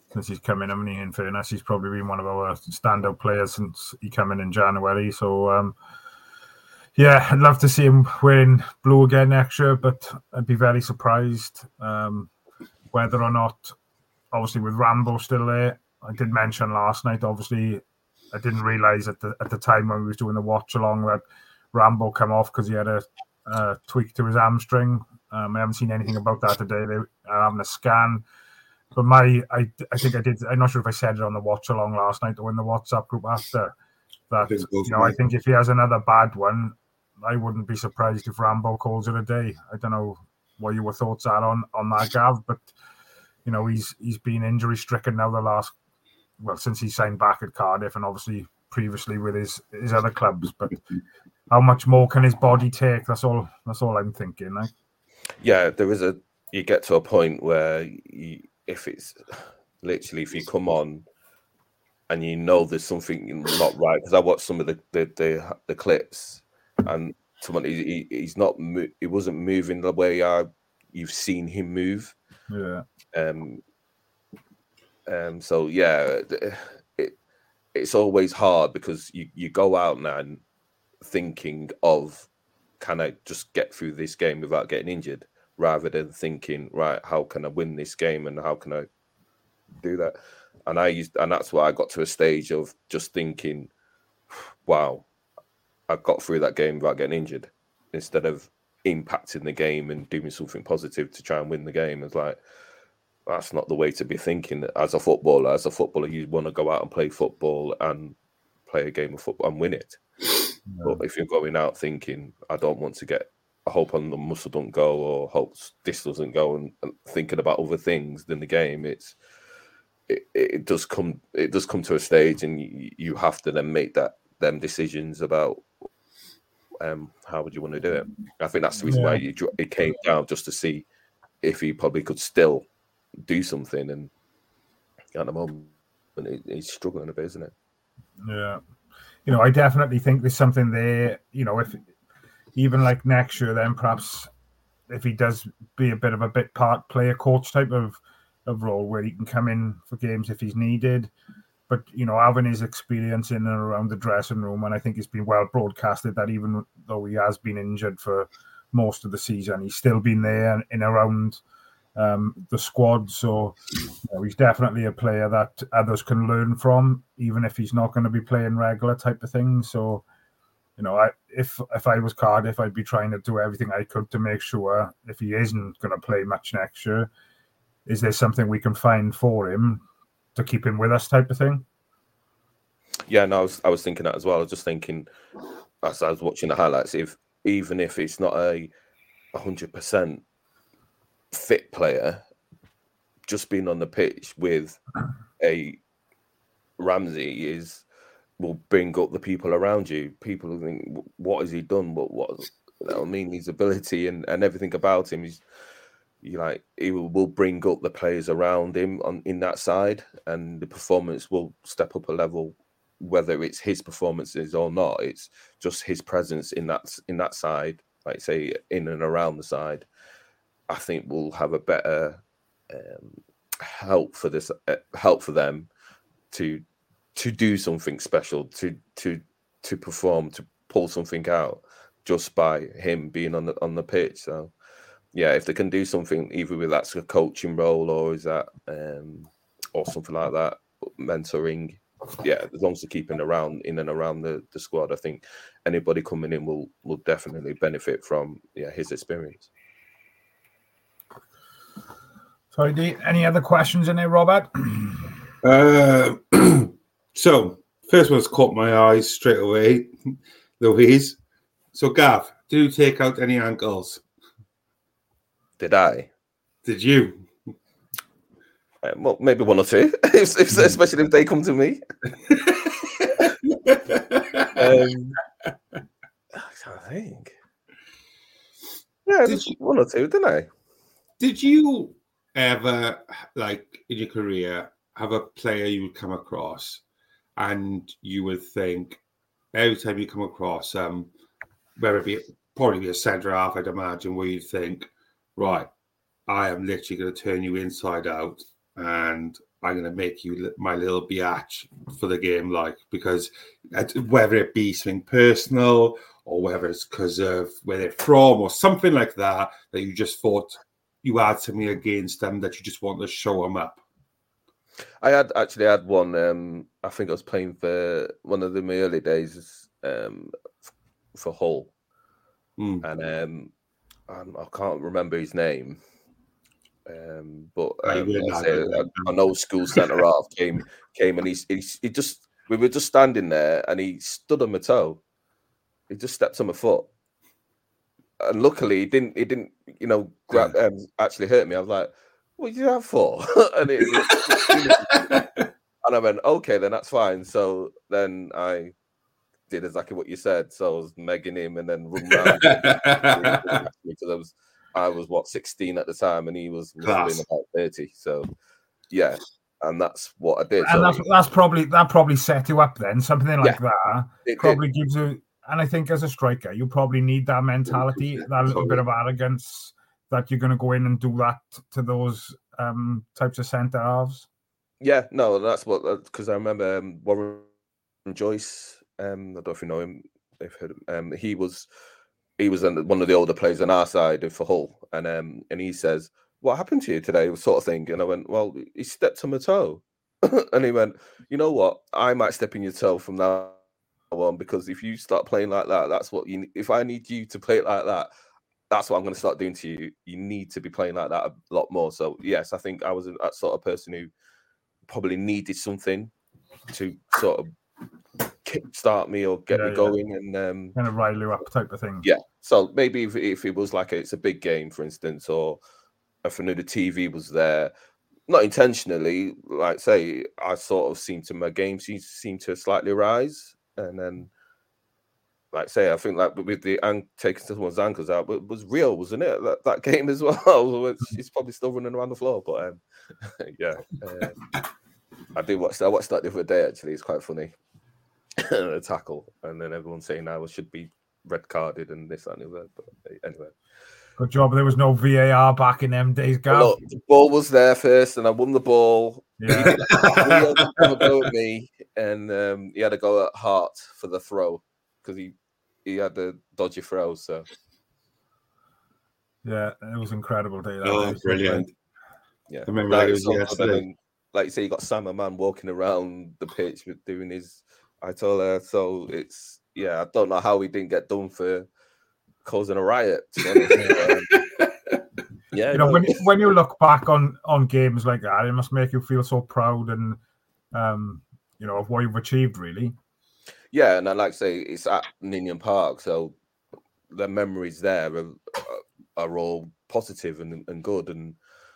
since he's come in. I mean, in fairness, he's probably been one of our standout players since he came in in January. So, um, yeah, I'd love to see him wearing blue again next year, but I'd be very surprised um, whether or not, obviously with Rambo still there. I did mention last night, obviously, I didn't realise at the at the time when we was doing the watch along that Rambo come off because he had a, a tweak to his hamstring. Um, I haven't seen anything about that today. They are having a scan. But my, I, I think I did. I'm not sure if I said it on the watch along last night or in the WhatsApp group after that. You know, I think if he has another bad one, I wouldn't be surprised if Rambo calls it a day. I don't know what your thoughts are on on that, Gav, but you know, he's he's been injury stricken now the last well since he signed back at Cardiff and obviously previously with his his other clubs. But how much more can his body take? That's all. That's all I'm thinking. Like, yeah, there is a. You get to a point where you. If it's literally, if you come on and you know there's something not right, because I watched some of the the, the, the clips, and someone he, he's not he wasn't moving the way I, you've seen him move. Yeah. Um. Um. So yeah, it it's always hard because you you go out now and thinking of, can I just get through this game without getting injured? Rather than thinking, right, how can I win this game and how can I do that? And I used, and that's why I got to a stage of just thinking, wow, I got through that game without getting injured, instead of impacting the game and doing something positive to try and win the game. It's like, that's not the way to be thinking as a footballer. As a footballer, you want to go out and play football and play a game of football and win it. Yeah. But if you're going out thinking, I don't want to get I hope on the muscle don't go, or hope this doesn't go, and, and thinking about other things than the game, it's it, it does come it does come to a stage, and you, you have to then make that them decisions about um how would you want to do it. I think that's the reason yeah. why you, it came down, just to see if he probably could still do something, and at the moment it, he's struggling a bit, isn't it? Yeah, you know, I definitely think there's something there. You know, if even like next year, then perhaps if he does be a bit of a bit part player coach type of, of role where he can come in for games if he's needed. But, you know, having his experience in and around the dressing room, and I think it's been well broadcasted that even though he has been injured for most of the season, he's still been there and in around um, the squad. So you know, he's definitely a player that others can learn from, even if he's not going to be playing regular type of thing. So, you know, I, if if I was Cardiff, I'd be trying to do everything I could to make sure if he isn't going to play much next year, is there something we can find for him to keep him with us type of thing? Yeah, no, I was I was thinking that as well. I was just thinking as I was watching the highlights, if even if it's not a hundred percent fit player, just being on the pitch with a Ramsey is. Will bring up the people around you. People think, what has he done? What, what, you know, I mean, his ability and, and everything about him is, you like, he will, will bring up the players around him on in that side, and the performance will step up a level, whether it's his performances or not. It's just his presence in that in that side, like say in and around the side. I think will have a better um, help for this uh, help for them to. to do something special, to to to perform, to pull something out, just by him being on the on the pitch. So, yeah, if they can do something, either with that's a coaching role or is that um, or something like that, mentoring. Yeah, as long as they're keeping around in and around the, the squad, I think anybody coming in will will definitely benefit from yeah his experience. So, any other questions in there, Robert? Uh, so, first one's caught my eyes straight away, Louise. So, Gav, did you take out any ankles? Did I? Did you? Uh, well, maybe one or two, if, if, especially if they come to me. um, I think. Yeah, did you, one or two, didn't I? Did you ever, like, in your career, have a player you would come across and you would think, every time you come across, um, whether it be probably be a centre half, I'd imagine, where you think, right, I am literally going to turn you inside out and I'm going to make you li- my little biatch for the game, like, because it, whether it be something personal or whether it's because of where they're from or something like that, that you just thought you had something against them that you just want to show them up. I had actually had one. Um, I think I was playing for one of the my early days um, for Hull, mm. and um, I, I can't remember his name. Um, but um, I say, an old school centre half came came and he, he he just we were just standing there and he stood on my toe. He just stepped on my foot, and luckily he didn't he didn't you know grab um, actually hurt me. I was like, "What did you have for?" and it, and I went, "Okay, then that's fine." So then I did exactly what you said. So I was megging him and then run around because I was. I was what sixteen at the time, and he was, was about thirty. So, yeah, and that's what I did. And so, that's that's probably that probably set you up then. Something like yeah, that it probably did. gives you. And I think as a striker, you probably need that mentality, that little bit of arrogance that you're going to go in and do that to those um, types of centre halves. Yeah, no, that's what because I remember um, Warren Joyce. Um, I don't know if you know him. They've heard him. Um, he was. He was one of the older players on our side for Hull, and um, and he says, "What happened to you today?" Sort of thing, and I went, "Well, he stepped on my toe," and he went, "You know what? I might step in your toe from now on because if you start playing like that, that's what you. If I need you to play it like that, that's what I'm going to start doing to you. You need to be playing like that a lot more." So yes, I think I was that sort of person who probably needed something to sort of kickstart me or get yeah, me yeah. going and um, kind of rile you up type of thing. Yeah. So maybe if, if it was like a, it's a big game, for instance, or if I knew the T V was there, not intentionally, like say, I sort of seemed to my game seemed seem to slightly rise, and then like say, I think like with the and taking someone's ankles out, but it was real, wasn't it? That, that game as well. She's probably still running around the floor, but um, yeah, uh, I did watch that. I watched that the other day. Actually, it's quite funny. A tackle, and then everyone saying I should be red carded and this and that. But anyway, good job. There was no V A R back in them days, Gav. Look, the ball was there first, and I won the ball. Yeah. He had a go at me, and um, he had to go at Hart for the throw because he he had the dodgy throw. So yeah, it was incredible day. That oh, day. Brilliant! Yeah, I remember it was yesterday. Then, like you say, you got Sam a man walking around the pitch with doing his. I told her, so it's yeah. I don't know how we didn't get done for causing a riot. To be honest. um, yeah, you know, no. when when you look back on on games like that, it must make you feel so proud and um, you know, of what you've achieved, really. Yeah, and I like to say it's at Ninian Park, so the memories there are, are all positive and and good, and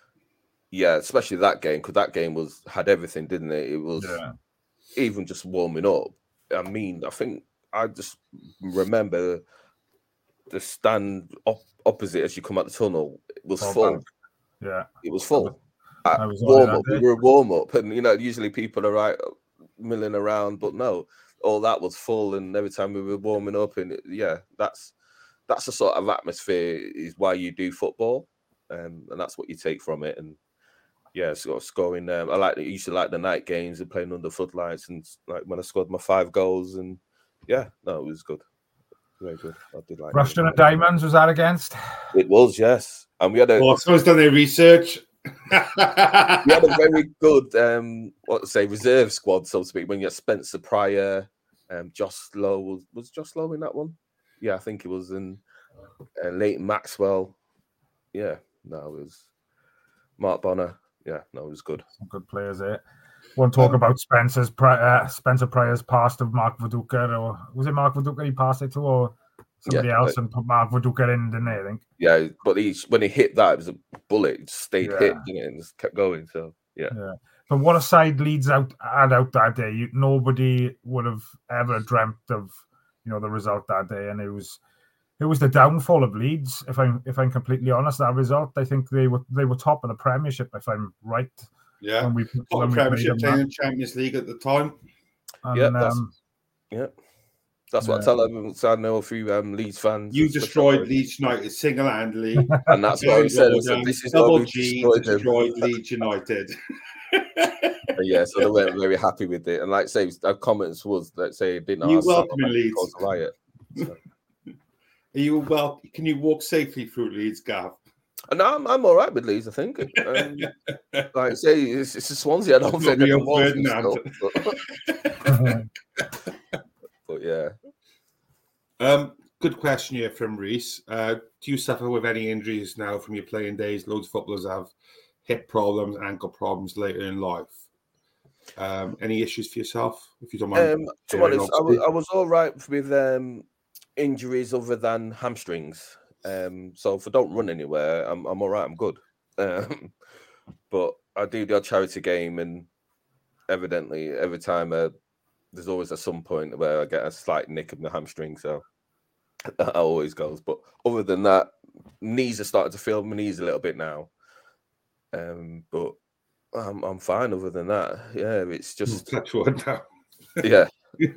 yeah, especially that game because that game was had everything, didn't it? It was. Yeah. Even just warming up, I mean, I think I just remember the stand op- opposite as you come out the tunnel. It was Oh, full. back. Yeah, it was full. I At was on warm it up, that we day. were warm up, and you know, usually people are right milling around, but no, all that was full. And every time we were warming up, and yeah, that's that's the sort of atmosphere is why you do football, um, and that's what you take from it. And yeah, sort of scoring. Um, I like. I used to like the night games and playing under floodlights, and like when I scored my five goals, and yeah, no, it was good, very good. I did like. Rushton and Diamonds was that against? It was, yes, and we had a. Oh, someone's done their research. We had a very good, um, what to say, reserve squad, so to speak. When you had Spencer Pryor, um, Josh Lowe was was Josh Lowe in that one? Yeah, I think it was in uh, Leighton Maxwell. Yeah, no, it was Mark Bonner. Yeah, no, it was good. Some good players there. Won't talk um, about Spencer's uh, Spencer Pryor's pass to Mark Viduka, or was it Mark Viduka he passed it to, or somebody yeah, else, but, and put Mark Viduka in, didn't they? I think. Yeah, but he when he hit that, it was a bullet. It stayed yeah. hit, didn't it, and just kept going. So yeah. Yeah. But what a side Leeds out had out that day. You, nobody would have ever dreamt of, you know, the result that day, and it was. It was the downfall of Leeds, if I'm if I'm completely honest. That result, I think they were they were top of the Premiership, if I'm right. Yeah, when we, top when of we Premiership, playing in Champions League at the time. And, yeah, that's, um, yeah, that's yeah. what I tell them. So I know a few um, Leeds fans. You destroyed Leeds United single-handedly, and that's what I said. I said this is Double what G destroyed, destroyed Leeds United. Yeah, so they weren't very happy with it. And like say, our comments was that say it didn't. You ask welcome in like, Leeds. cause a riot. So. Are you well? Can you walk safely through Leeds, Gav? No, I'm, I'm all right with Leeds. I think. Um, like I say, it's, it's a Swansea. I don't It's think not I can Rio walk Ferdinand. but, but yeah. Um, good question here from Reese. Uh, do you suffer with any injuries now from your playing days? Loads of footballers have hip problems, ankle problems later in life. Um, any issues for yourself? If you don't mind. Um, to be honest, I was, I was all right with um, injuries other than hamstrings. Um, so if I don't run anywhere, I'm I'm all right. I'm good. Um, but I do the odd charity game, and evidently every time uh, there's always at some point where I get a slight nick of the hamstring. So that always goes. But other than that, knees are starting to feel my knees a little bit now. Um, but I'm I'm fine. Other than that, yeah, it's just touch wood now. yeah,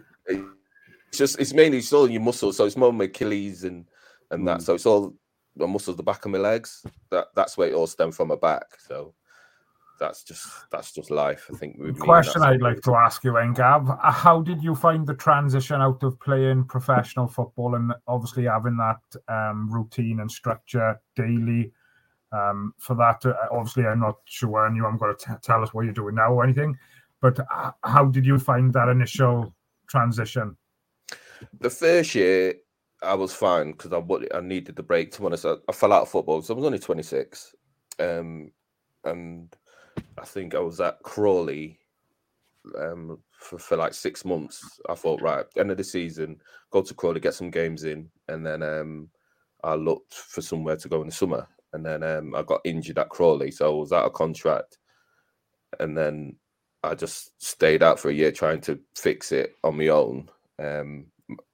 it's just it's mainly it's all your muscles. So it's more my Achilles and and mm. that. So it's all the muscles, the back of my legs. That that's where it all stems from my back. So that's just that's just life. I think. The question I'd like to ask you, then, Gav, how did you find the transition out of playing professional football and obviously having that um, routine and structure daily? Um, for that, uh, obviously, I'm not sure, and you haven't got to t- tell us what you're doing now or anything. But uh, how did you find that initial transition? The first year, I was fine because I I needed the break. To be honest, I, I fell out of football, so I was only twenty-six, um, and I think I was at Crawley um, for, for like six months. I thought, right, end of the season, go to Crawley, get some games in, and then um, I looked for somewhere to go in the summer. And then um, I got injured at Crawley, so I was out of contract. And then I just stayed out for a year trying to fix it on my own. Um,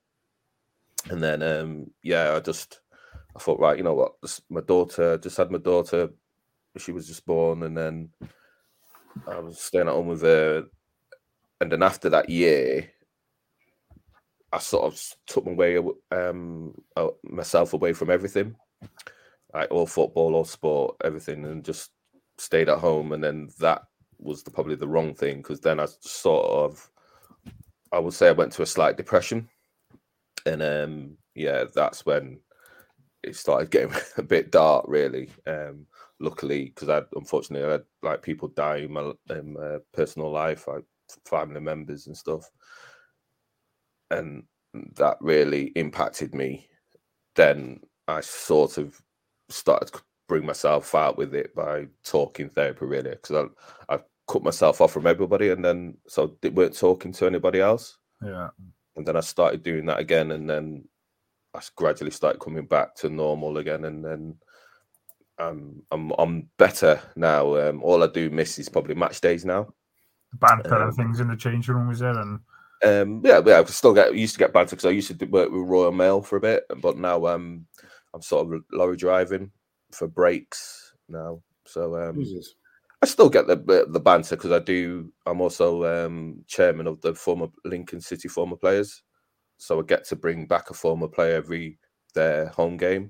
and then, um, yeah, I just, I thought, right, you know what, just, my daughter, just had my daughter, she was just born, and then I was staying at home with her. And then after that year, I sort of took my way, um, myself away from everything. Like all football, all sport, everything, and just stayed at home. And then that was the, probably the wrong thing, because then I sort of, I would say I went to a slight depression. And um, yeah, that's when it started getting a bit dark, really. Um, luckily, because I unfortunately I had like people die in my, in my personal life, like family members and stuff. And that really impacted me. Then I sort of started to bring myself out with it by talking therapy, really, because I, I cut myself off from everybody, and then so they weren't talking to anybody else. Yeah. And then I started doing that again, and then I gradually started coming back to normal again, and then um, I'm I'm better now. Um, all I do miss is probably match days now. Banter um, and things in the changing room, is there? And um, yeah, yeah, I still get used to get banter because I used to work with Royal Mail for a bit, but now um. I'm sort of lorry driving for breaks now, so um, I still get the the banter because I do. I'm also um, chairman of the former Lincoln City former players, so I get to bring back a former player every their home game,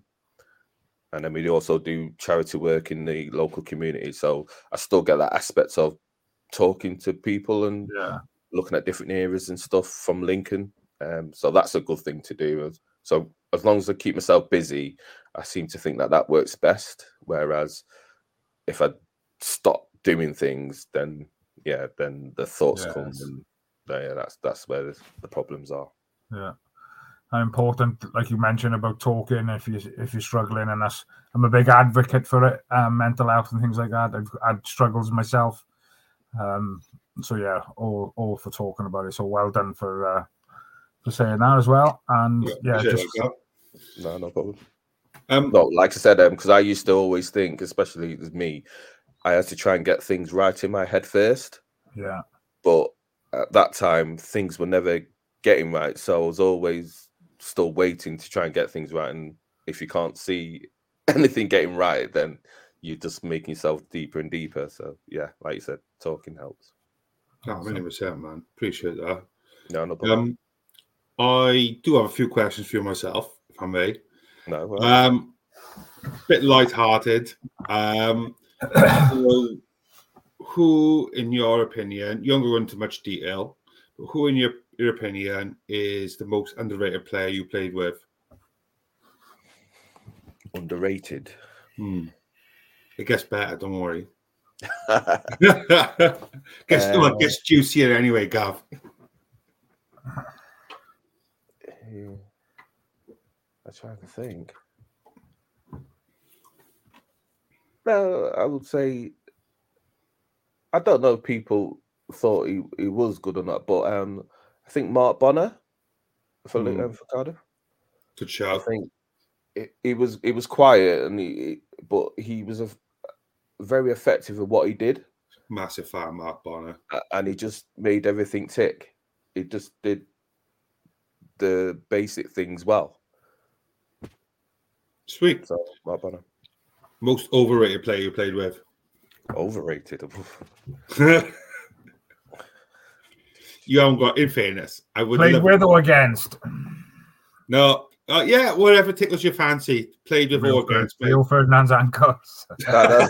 and then we also do charity work in the local community. So I still get that aspect of talking to people and yeah. looking at different areas and stuff from Lincoln. Um, so that's a good thing to do. So as long as I keep myself busy, I seem to think that that works best. Whereas if I stop doing things, then yeah, then the thoughts yes. come, and yeah, that's that's where the, the problems are. Yeah, and important, like you mentioned about talking. If you if you're struggling, and that's I'm a big advocate for it, um, mental health and things like that. I've had struggles myself. Um, so yeah, all all for talking about it. So well done for. Uh, For saying that as well, and yeah, yeah just no, no problem. Um, no, like I said, because um, I used to always think, especially with me, I had to try and get things right in my head first. Yeah, but at that time, things were never getting right, so I was always still waiting to try and get things right. And if you can't see anything getting right, then you're just making yourself deeper and deeper. So yeah, like you said, talking helps. Oh, one hundred percent, man. Appreciate that. No, no problem. Um, I do have a few questions for you myself, if I may. No. Well. Um, bit light-hearted. Um, so who, in your opinion, you don't go into much detail, but who, in your, your opinion, is the most underrated player you played with? Underrated. Hmm. It gets better, don't worry. gets, um, well, it gets juicier anyway, Gav. Yeah. I'm trying to think. No, I would say I don't know if people thought he, he was good or not, but um, I think Mark Bonner for Hmm. Luton for Cardiff. Good I shout. think it, he was he was quiet and he, but he was a, very effective at what he did. Massive fan, Mark Bonner, and he just made everything tick. He just did the basic things well. Sweet. So Mark Bonner. Most overrated player you played with? Overrated. You haven't got, in fairness, I would Played love with or against? No, uh, yeah, whatever tickles your fancy. Played with Rio or against. Fer- Rio Ferdinand's ankles. um,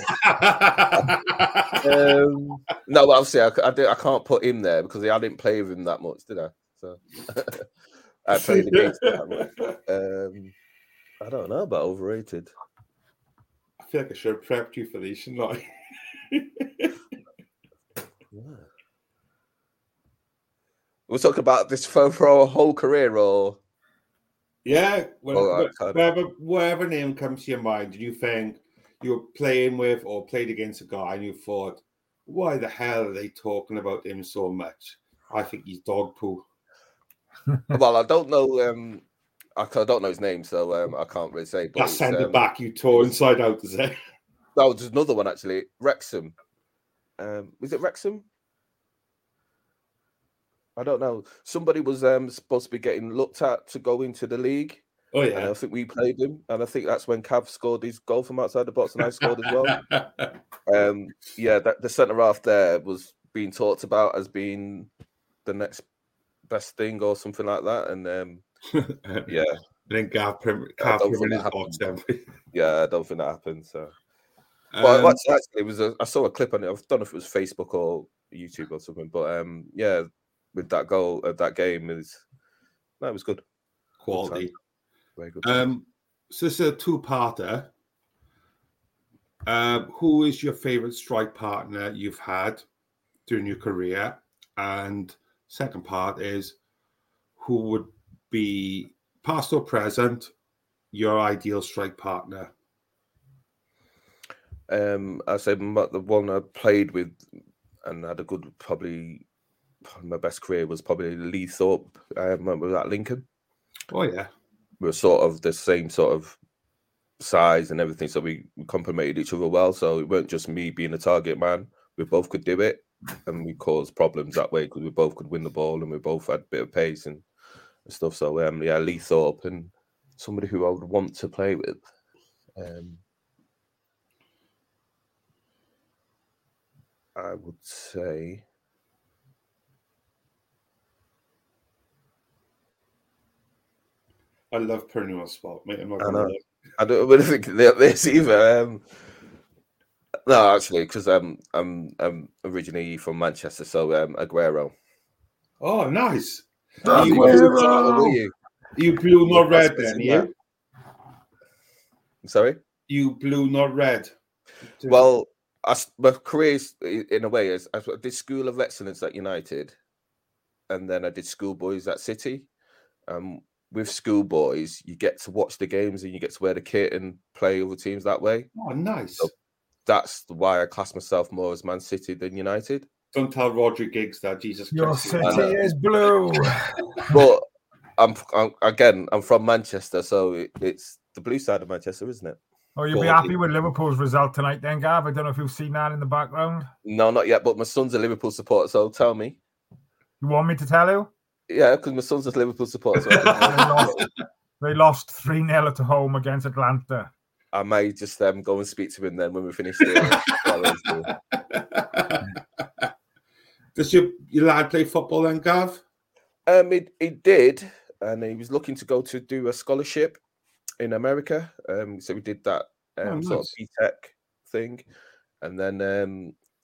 no, but obviously I, I, did, I can't put him there because I didn't play with him that much, did I? So I played against him that much. Um, I don't know about overrated. I feel like I should have prepped you for these, shouldn't I? Yeah. We're talking about this for, for our whole career, or yeah, well, right, whatever, whatever name comes to your mind, did you think you were playing with or played against a guy and you thought, why the hell are they talking about him so much? I think he's dog poo. Well, I don't know. Um, I don't know his name, so um, I can't really say. But That centre um, back you tore inside out, is it? That was another one actually. Wrexham. Um, was it Wrexham? I don't know. Somebody was um, supposed to be getting looked at to go into the league. Oh yeah. And I think we played him, and I think that's when Cav scored his goal from outside the box, and I scored as well. um, yeah, that, the centre half there was being talked about as being the next best thing or something like that, and um, yeah, I think Gav Prim, I don't think that happened. Yeah, I don't think that happened. So, um, well, actually, it was. A, I saw a clip on it. I don't know if it was Facebook or YouTube or something, but um, yeah, with that goal of that game is that was good quality. Very good. Um, so this is a two-parter. Uh, who is your favourite strike partner you've had during your career? And second part is, who would be, past or present, your ideal strike partner? Um, I said the one I played with and had a good, probably my best career was probably Lee Thorpe. I remember at Lincoln. Oh yeah. We were sort of the same sort of size and everything, so we complemented each other well. So it weren't just me being a target man; we both could do it, and we caused problems that way because we both could win the ball and we both had a bit of pace and, and stuff. So um, yeah, Lee Thorpe and somebody who I would want to play with. Um, I would say. I love putting you on the spot, mate. I'm not I gonna know. lie. I don't really think this either. Um, no, actually, because I'm I'm I'm originally from Manchester, so um, Aguero. Oh, nice. Oh, you, Aguero. you, you blue, not red, then, yeah? Sorry? You blue, not red. Well, I, my career, in a way, is I did School of Excellence at United, and then I did Schoolboys at City. Um, with Schoolboys, you get to watch the games and you get to wear the kit and play other teams that way. Oh, nice. So that's why I class myself more as Man City than United. Don't tell Roger Giggs that, Jesus Your Christ. city is blue. But I'm, I'm again, I'm from Manchester, so it, it's the blue side of Manchester, isn't it? Oh, you'll be happy with Liverpool's result tonight then, Gav? I don't know if you've seen that in the background. No, not yet, but my son's a Liverpool supporter, so tell me. You want me to tell you? Yeah, because my son's a Liverpool supporter. So they lost, they lost three nil at home against Atlanta. I may just um, go and speak to him then when we finish the Does your, your lad play football then, Gav? Um, he, he did, and he was looking to go to do a scholarship in America. Um, so we did that um, oh, nice. sort of B Tech thing, and then um,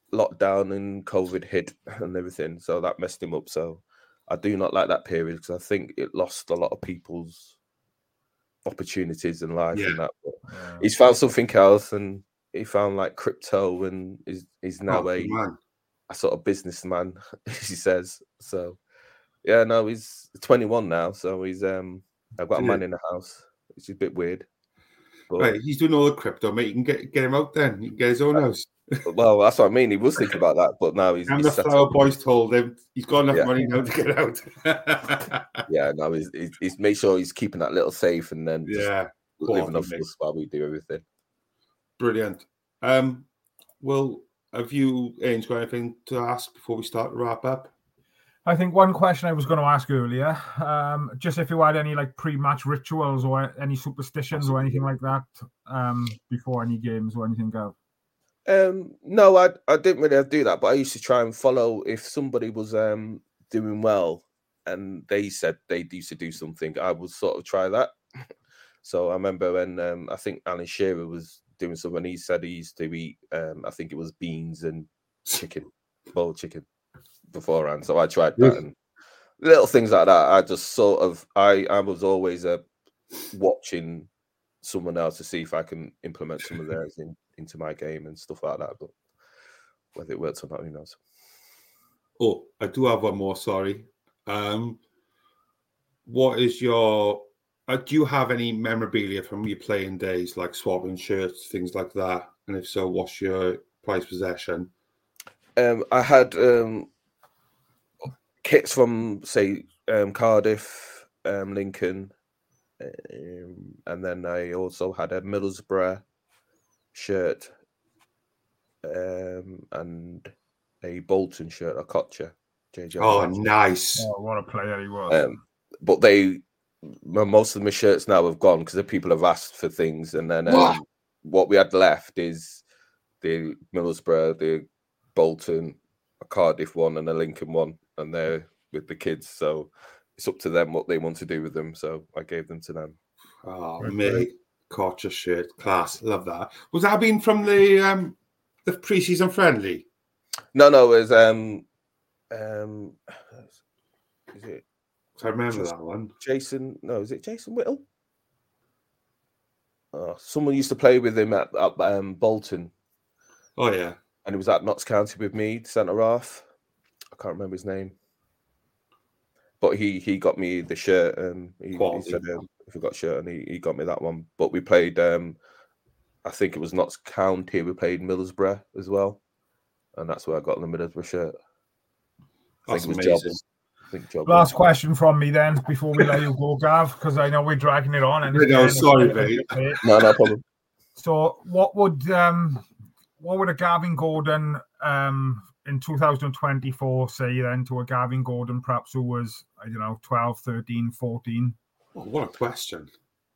lockdown and COVID hit and everything, so that messed him up. So I do not like that period because I think it lost a lot of people's opportunities in life. Yeah. And that, but Yeah. he's found something else, and he found like crypto, and is he's now Oh, a, good man. a sort of businessman, he says. So yeah, no, he's twenty-one now, so he's um I've got a Yeah. man in the house, which is a bit weird. But Right, he's doing all the crypto, mate. You can get get him out then. You can get his own house. well, that's what I mean. He was thinking about that, but now he's, And he's the settled. Flower Boys told him he's got enough Yeah. money now to get out. Yeah, no, he's, he's he's made sure he's keeping that little safe, and then just Yeah, living quality, off mate. us while we do everything. Brilliant. Um, well, have you, Ains, got anything to ask before we start to wrap up? I think one question I was going to ask earlier, um, just if you had any like pre-match rituals or any superstitions or anything like that um, before any games or anything go. Um, no, I I didn't really do that, but I used to try and follow if somebody was um doing well and they said they used to do something, I would sort of try that. So I remember when um I think Alan Shearer was doing something, he said he used to eat um I think it was beans and chicken, boiled chicken beforehand. So I tried that, and little things like that. I just sort of I I was always uh, watching someone else to see if I can implement some of theirs in, into my game and stuff like that. But whether it works or not, who knows? Oh, I do have one more. Sorry. Um, what is your? Uh, do you have any memorabilia from your playing days, like swapping shirts, things like that? And if so, what's your prized possession? Um, I had um, kits from say um, Cardiff, um, Lincoln, um, and then I also had a Middlesbrough shirt um, and a Bolton shirt, a Kocher. J J Oh, Bolton. nice! Oh, what a player he was! Um, but they, most of my shirts now have gone because the people have asked for things, and then um, What? what we had left is the Middlesbrough, the Bolton, a Cardiff one, and a Lincoln one, and they're with the kids. So it's up to them what they want to do with them. So I gave them to them. Oh, Right, mate, right. Kocher shirt, class. Love that. Was that been from the um the preseason friendly? No, no, it was um um is it I remember Just- that one. Jason? No, is it Jason Whittle? Oh, someone used to play with him at, at um, Bolton, Oh yeah. and he was at Notts County with me, centre half. I can't remember his name, but he he got me the shirt. Um, he, he Quality. said um, if I got a shirt, and he, he got me that one. But we played. Um, I think it was Notts County. We played Middlesbrough as well, and that's where I got the Middlesbrough shirt. I That's think it was amazing. Job. I think Job. Last question from me then, before we let you go, Gav, because I know we're dragging it on. And it's I know, getting- it's sorry, getting a mate. bit late. No, no problem. So, what would um, what would a Gavin Gordon um in two thousand twenty-four say then to a Gavin Gordon, perhaps who was I don't know twelve, thirteen, fourteen? Oh, what a question.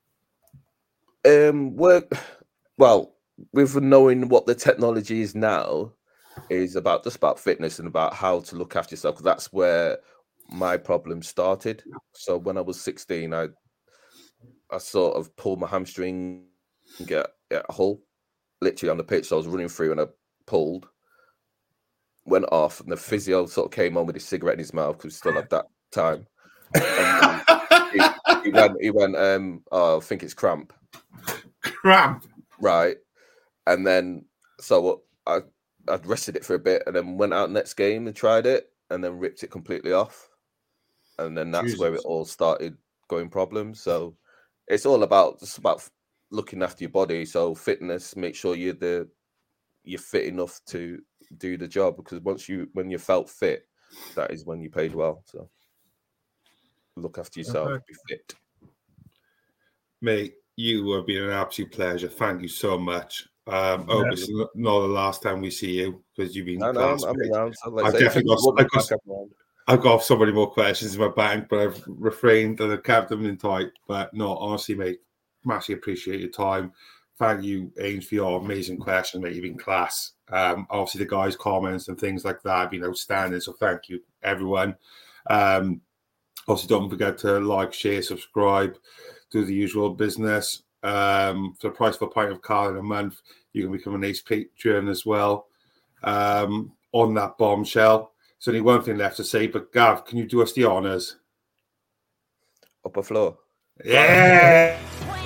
Um, work well with knowing what the technology is now is about just about fitness and about how to look after yourself. 'Cause that's where my problem started. So when I was sixteen, I I sort of pulled my hamstring and get, get a hole literally on the pitch. So I was running through and I pulled, went off, and the physio sort of came on with his cigarette in his mouth because we still had that time. And he, he went, he went, um, oh, I think it's cramp. Cramp. Right. And then, so I, I'd rested it for a bit and then went out next game and tried it and then ripped it completely off. And then that's where it Jesus. all started going problems. So it's all about just about looking after your body. So fitness, make sure you're the, you're fit enough to do the job, because once you, when you felt fit, that is when you played well. So look after yourself, Okay. be fit. Mate, you have been an absolute pleasure. Thank you so much. Um, I hope Yeah. it's not not the last time we see you because you've been No, no, I'm, class, I'm mate. around. So like I've I say, definitely if you got- want me I've got- back, I'm around. I've got so many more questions in my bank, but I've refrained and I've kept them in tight. But no, honestly, mate, massively appreciate your time. Thank you, Ains, for your amazing questions, mate. You've been class. Um, obviously, the guys' comments and things like that have been outstanding. So thank you, everyone. Um, also, don't forget to like, share, subscribe, do the usual business. Um, for the price of a pint of Carl in a month, you can become an Ace Patreon as well. um, on that bombshell. There's only one thing left to say, but Gav, can you do us the honours? Upper floor. Yeah!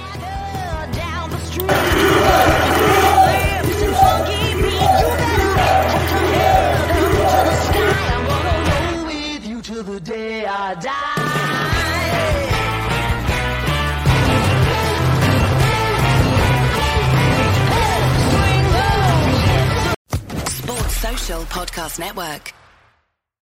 The day I die. Sports Social Podcast Network.